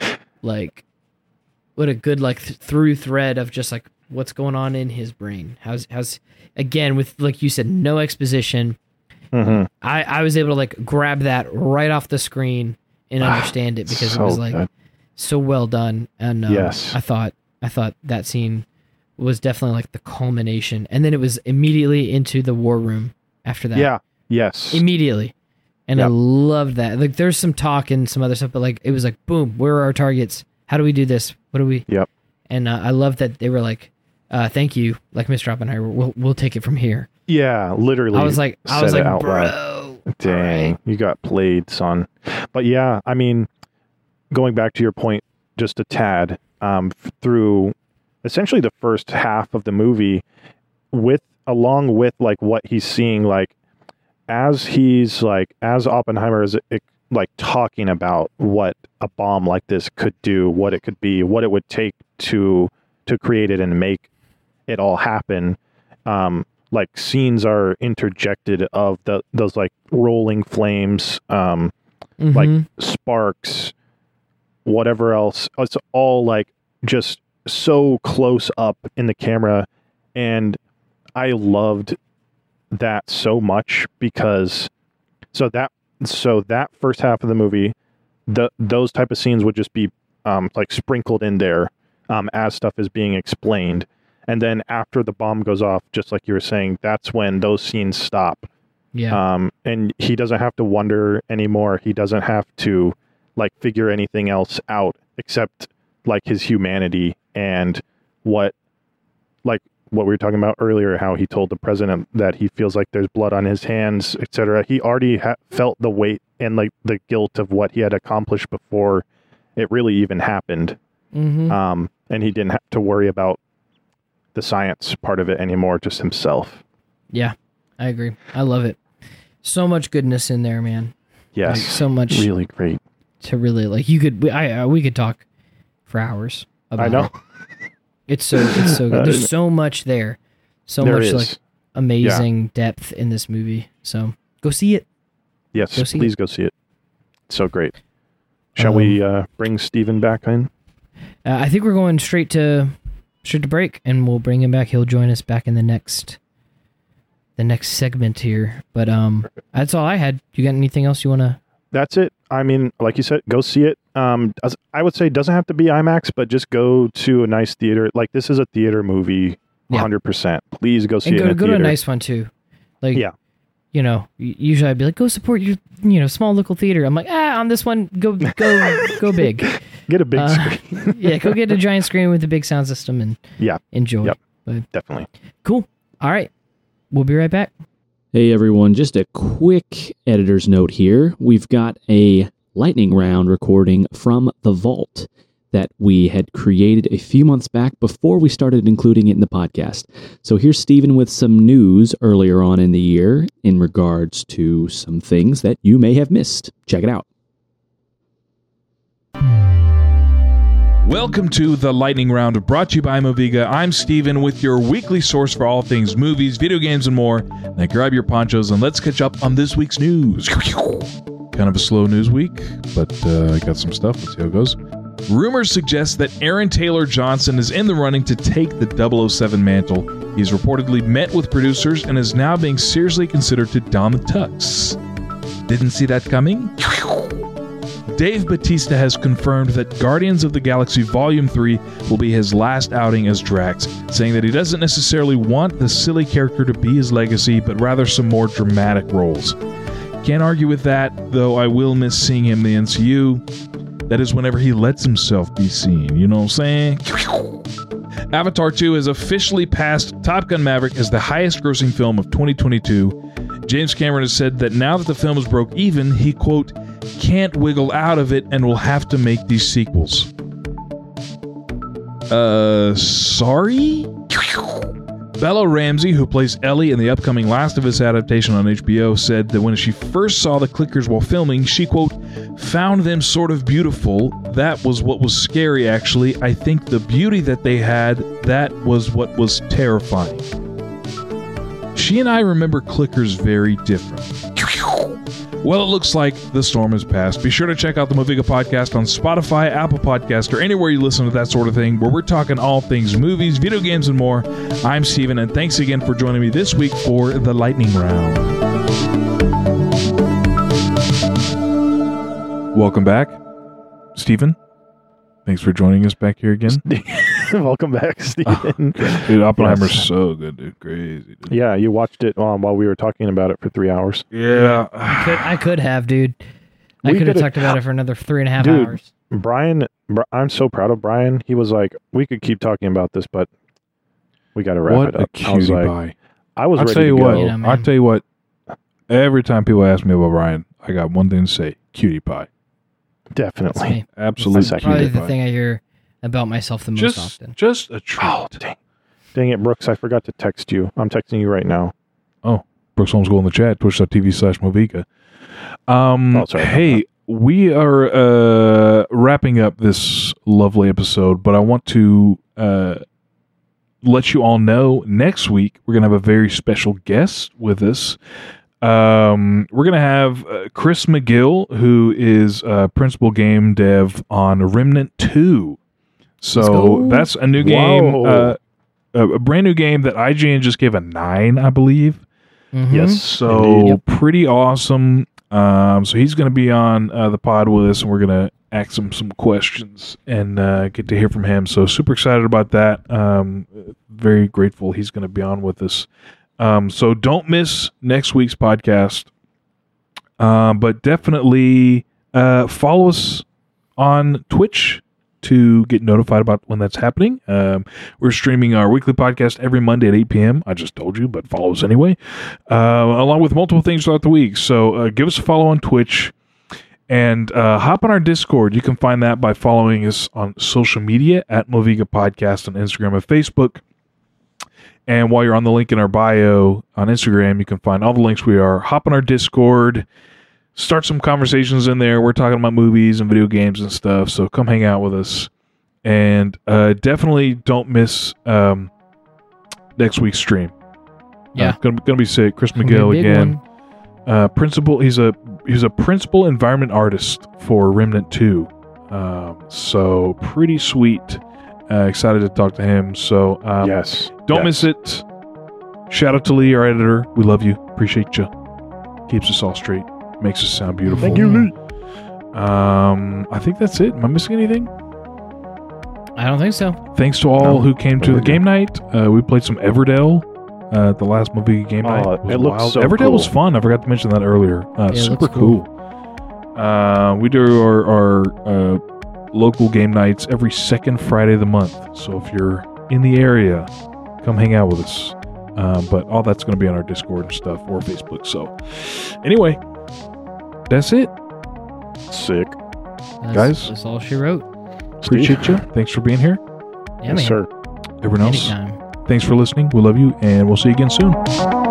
like. What a good like th- through thread of just like what's going on in his brain. How's how's again with like you said, no exposition. Mhm. I I was able to like grab that right off the screen and understand it because So it was like good. so well done. And um, Yes. I thought I thought that scene was definitely like the culmination, and then it was immediately into the war room after that. Yeah. Yes. Immediately. And I Yep. loved that. Like there's some talk and some other stuff, but like it was like boom, where are our targets? How do we do this? What do we? Yep. And uh, I love that they were like, uh, "Thank you, like Mister Oppenheimer. We'll we'll take it from here." Yeah. Literally. I was like, I was said it like, out bro, loud. all Dang, right." you got played, son. But yeah, I mean, going back to your point just a tad, um, f- through essentially the first half of the movie, with along with like what he's seeing, like as he's like as Oppenheimer is it, like talking about what a bomb like this could do, what it could be, what it would take to to create it and make it all happen. Um, like scenes are interjected of the those like rolling flames, um, Mhm. like sparks, whatever else. It's all like just so close up in the camera, and I loved that so much because so that so that first half of the movie, the those type of scenes would just be um, like sprinkled in there um, as stuff is being explained. And then after the bomb goes off, just like you were saying, that's when those scenes stop. yeah, Um, and he doesn't have to wonder anymore. He doesn't have to like figure anything else out except like his humanity and what, like what we were talking about earlier, how he told the president that he feels like there's blood on his hands, et cetera. He already ha- felt the weight and like the guilt of what he had accomplished before it really even happened. hmm Um, and he didn't have to worry about the science part of it anymore, just himself. yeah. I agree. I love it. So much goodness in there, man. Yes. Like, so much Really great. to really like. You could, we, I, uh, we could talk for hours about I know. it. It's so, it's so good. There's so much there. So There much is. like amazing depth in this movie. So go see it. Yes, Go see please go see it. It's so great. Shall we uh, bring Steven back in? Uh, I think we're going straight to straight to break, and we'll bring him back. He'll join us back in the next the next segment here. But um, that's all I had. You got anything else you want to? That's it. I mean, like you said, go see it. Um, as- I would say it doesn't have to be IMAX, but just go to a nice theater. Like this is a theater movie, Yeah. one hundred percent. Please go see And it go in to a go to a theater. nice one too. Like Yeah. you know, u- usually I'd be like, go support your you know small local theater. I'm like, ah, on this one, go go go big. Get a big Uh, screen. Yeah, go get a giant screen with a big sound system and Yeah. enjoy. Yep. But Definitely. cool. All right, we'll be right back. Hey everyone, just a quick editor's note here. We've got a lightning round recording from the vault that we had created a few months back before we started including it in the podcast. So here's Steven with some news earlier on in the year in regards to some things that you may have missed. Check it out. Welcome to the Lightning Round, brought to you by Moviga. I'm Steven with your weekly source for all things movies, video games, and more. Now grab your ponchos and let's catch up on this week's news. Kind of a slow news week, but uh, I got some stuff. Let's see how it goes. Rumors suggest that Aaron Taylor Johnson is in the running to take the double oh seven mantle. He's reportedly met with producers and is now being seriously considered to don the tux. Didn't see that coming? Dave Bautista has confirmed that Guardians of the Galaxy Volume three will be his last outing as Drax, saying that he doesn't necessarily want the silly character to be his legacy, but rather some more dramatic roles. Can't argue with that, though I will miss seeing him in the M C U. That is whenever he lets himself be seen, you know what I'm saying? Avatar two has officially passed Top Gun Maverick as the highest grossing film of twenty twenty-two. James Cameron has said that now that the film is broke even, he, quote, can't wiggle out of it and will have to make these sequels. Uh, sorry? Bella Ramsey, who plays Ellie in the upcoming Last of Us adaptation on H B O, said that when she first saw the clickers while filming, she, quote, found them sort of beautiful. That was what was scary, actually. I think the beauty that they had, that was what was terrifying. She and I remember clickers very different. Well, it looks like the storm has passed. Be sure to check out the Moviga Podcast on Spotify, Apple Podcast, or anywhere you listen to that sort of thing, where we're talking all things movies, video games, and more. I'm Steven, and thanks again for joining me this week for the Lightning Round. Welcome back, Steven. Thanks for joining us back here again. Welcome back, Steven. Oh, dude, Oppenheimer's Yes. so good, dude. Crazy, dude. Yeah, you watched it um, while we were talking about it for three hours. Yeah. I could, I could have, dude. I We could have could've- talked about it for another three and a half Dude. hours. Brian, Bri- I'm so proud of Brian. He was like, we could keep talking about this, but we got to wrap What it a up. I was cutie like, pie. I was I'll ready tell you to what. go. Yeah, man. I'll tell you what. Every time people ask me about Brian, I got one thing to say: cutie pie. That's Definitely. me. Absolute second Probably cutie the pie. thing I hear about myself the most Just, often. just a treat. Oh, dang. Dang it, Brooks. I forgot to text you. I'm texting you right now. Brooks Homeschool in the chat, twitch.tv slash Movica. Um, Oh, sorry about hey, we are uh, wrapping up this lovely episode, but I want to uh, let you all know next week we're going to have a very special guest with us. Um, we're going to have uh, Chris McGill, who is uh, principal game dev on Remnant two. Let's So go. that's a new game, Whoa. uh, a, a brand new game that I G N just gave a nine, I believe. Mhm. Yes. So indeed. Yep. pretty awesome. Um, so he's going to be on uh, the pod with us, and we're going to ask him some questions and uh, get to hear from him. So super excited about that. Um, very grateful he's going to be on with us. Um, so don't miss next week's podcast. Um, but definitely uh, follow us on Twitch to get notified about when that's happening. Um, we're streaming our weekly podcast every Monday at eight p.m. I just told you, but follow us anyway, uh, along with multiple things throughout the week. So uh, give us a follow on Twitch and uh, hop on our Discord. You can find that by following us on social media at Moviga Podcast on Instagram and Facebook. And while you're on the link in our bio on Instagram, you can find all the links we are. Hop on our Discord. Start some conversations in there. We're talking about movies and video games and stuff, so come hang out with us. And uh, definitely don't miss um, next week's stream. Yeah. uh, gonna, gonna be sick. Chris Gonna be a McGill big again. one. Uh, principal. He's a he's a principal environment artist for Remnant two. Um, so pretty sweet. Uh, excited to talk to him. So um, yes. don't yes. miss it. Shout out to Lee, our editor. We love you. Appreciate you. Keeps us all straight. Makes us sound beautiful. Thank you, Lee. Um, I think that's it. Am I missing anything? I don't think so. Thanks to all No, who came to we're the good. game night. Uh, we played some Everdell. Uh, the last movie game Oh, night. was it looked wild. so Everdell cool. was fun. I forgot to mention that earlier. Uh, Yeah, it super looks cool. cool. Uh, we do our, our uh, local game nights every second Friday of the month. So if you're in the area, come hang out with us. Um, but all that's going to be on our Discord and stuff or Facebook. So anyway, that's it. Sick. That's, Guys? that's all she wrote. Appreciate you. Thanks for being here. Yeah, Yes, man. sir. Everyone else, Anytime. thanks for listening. We love you, and we'll see you again soon.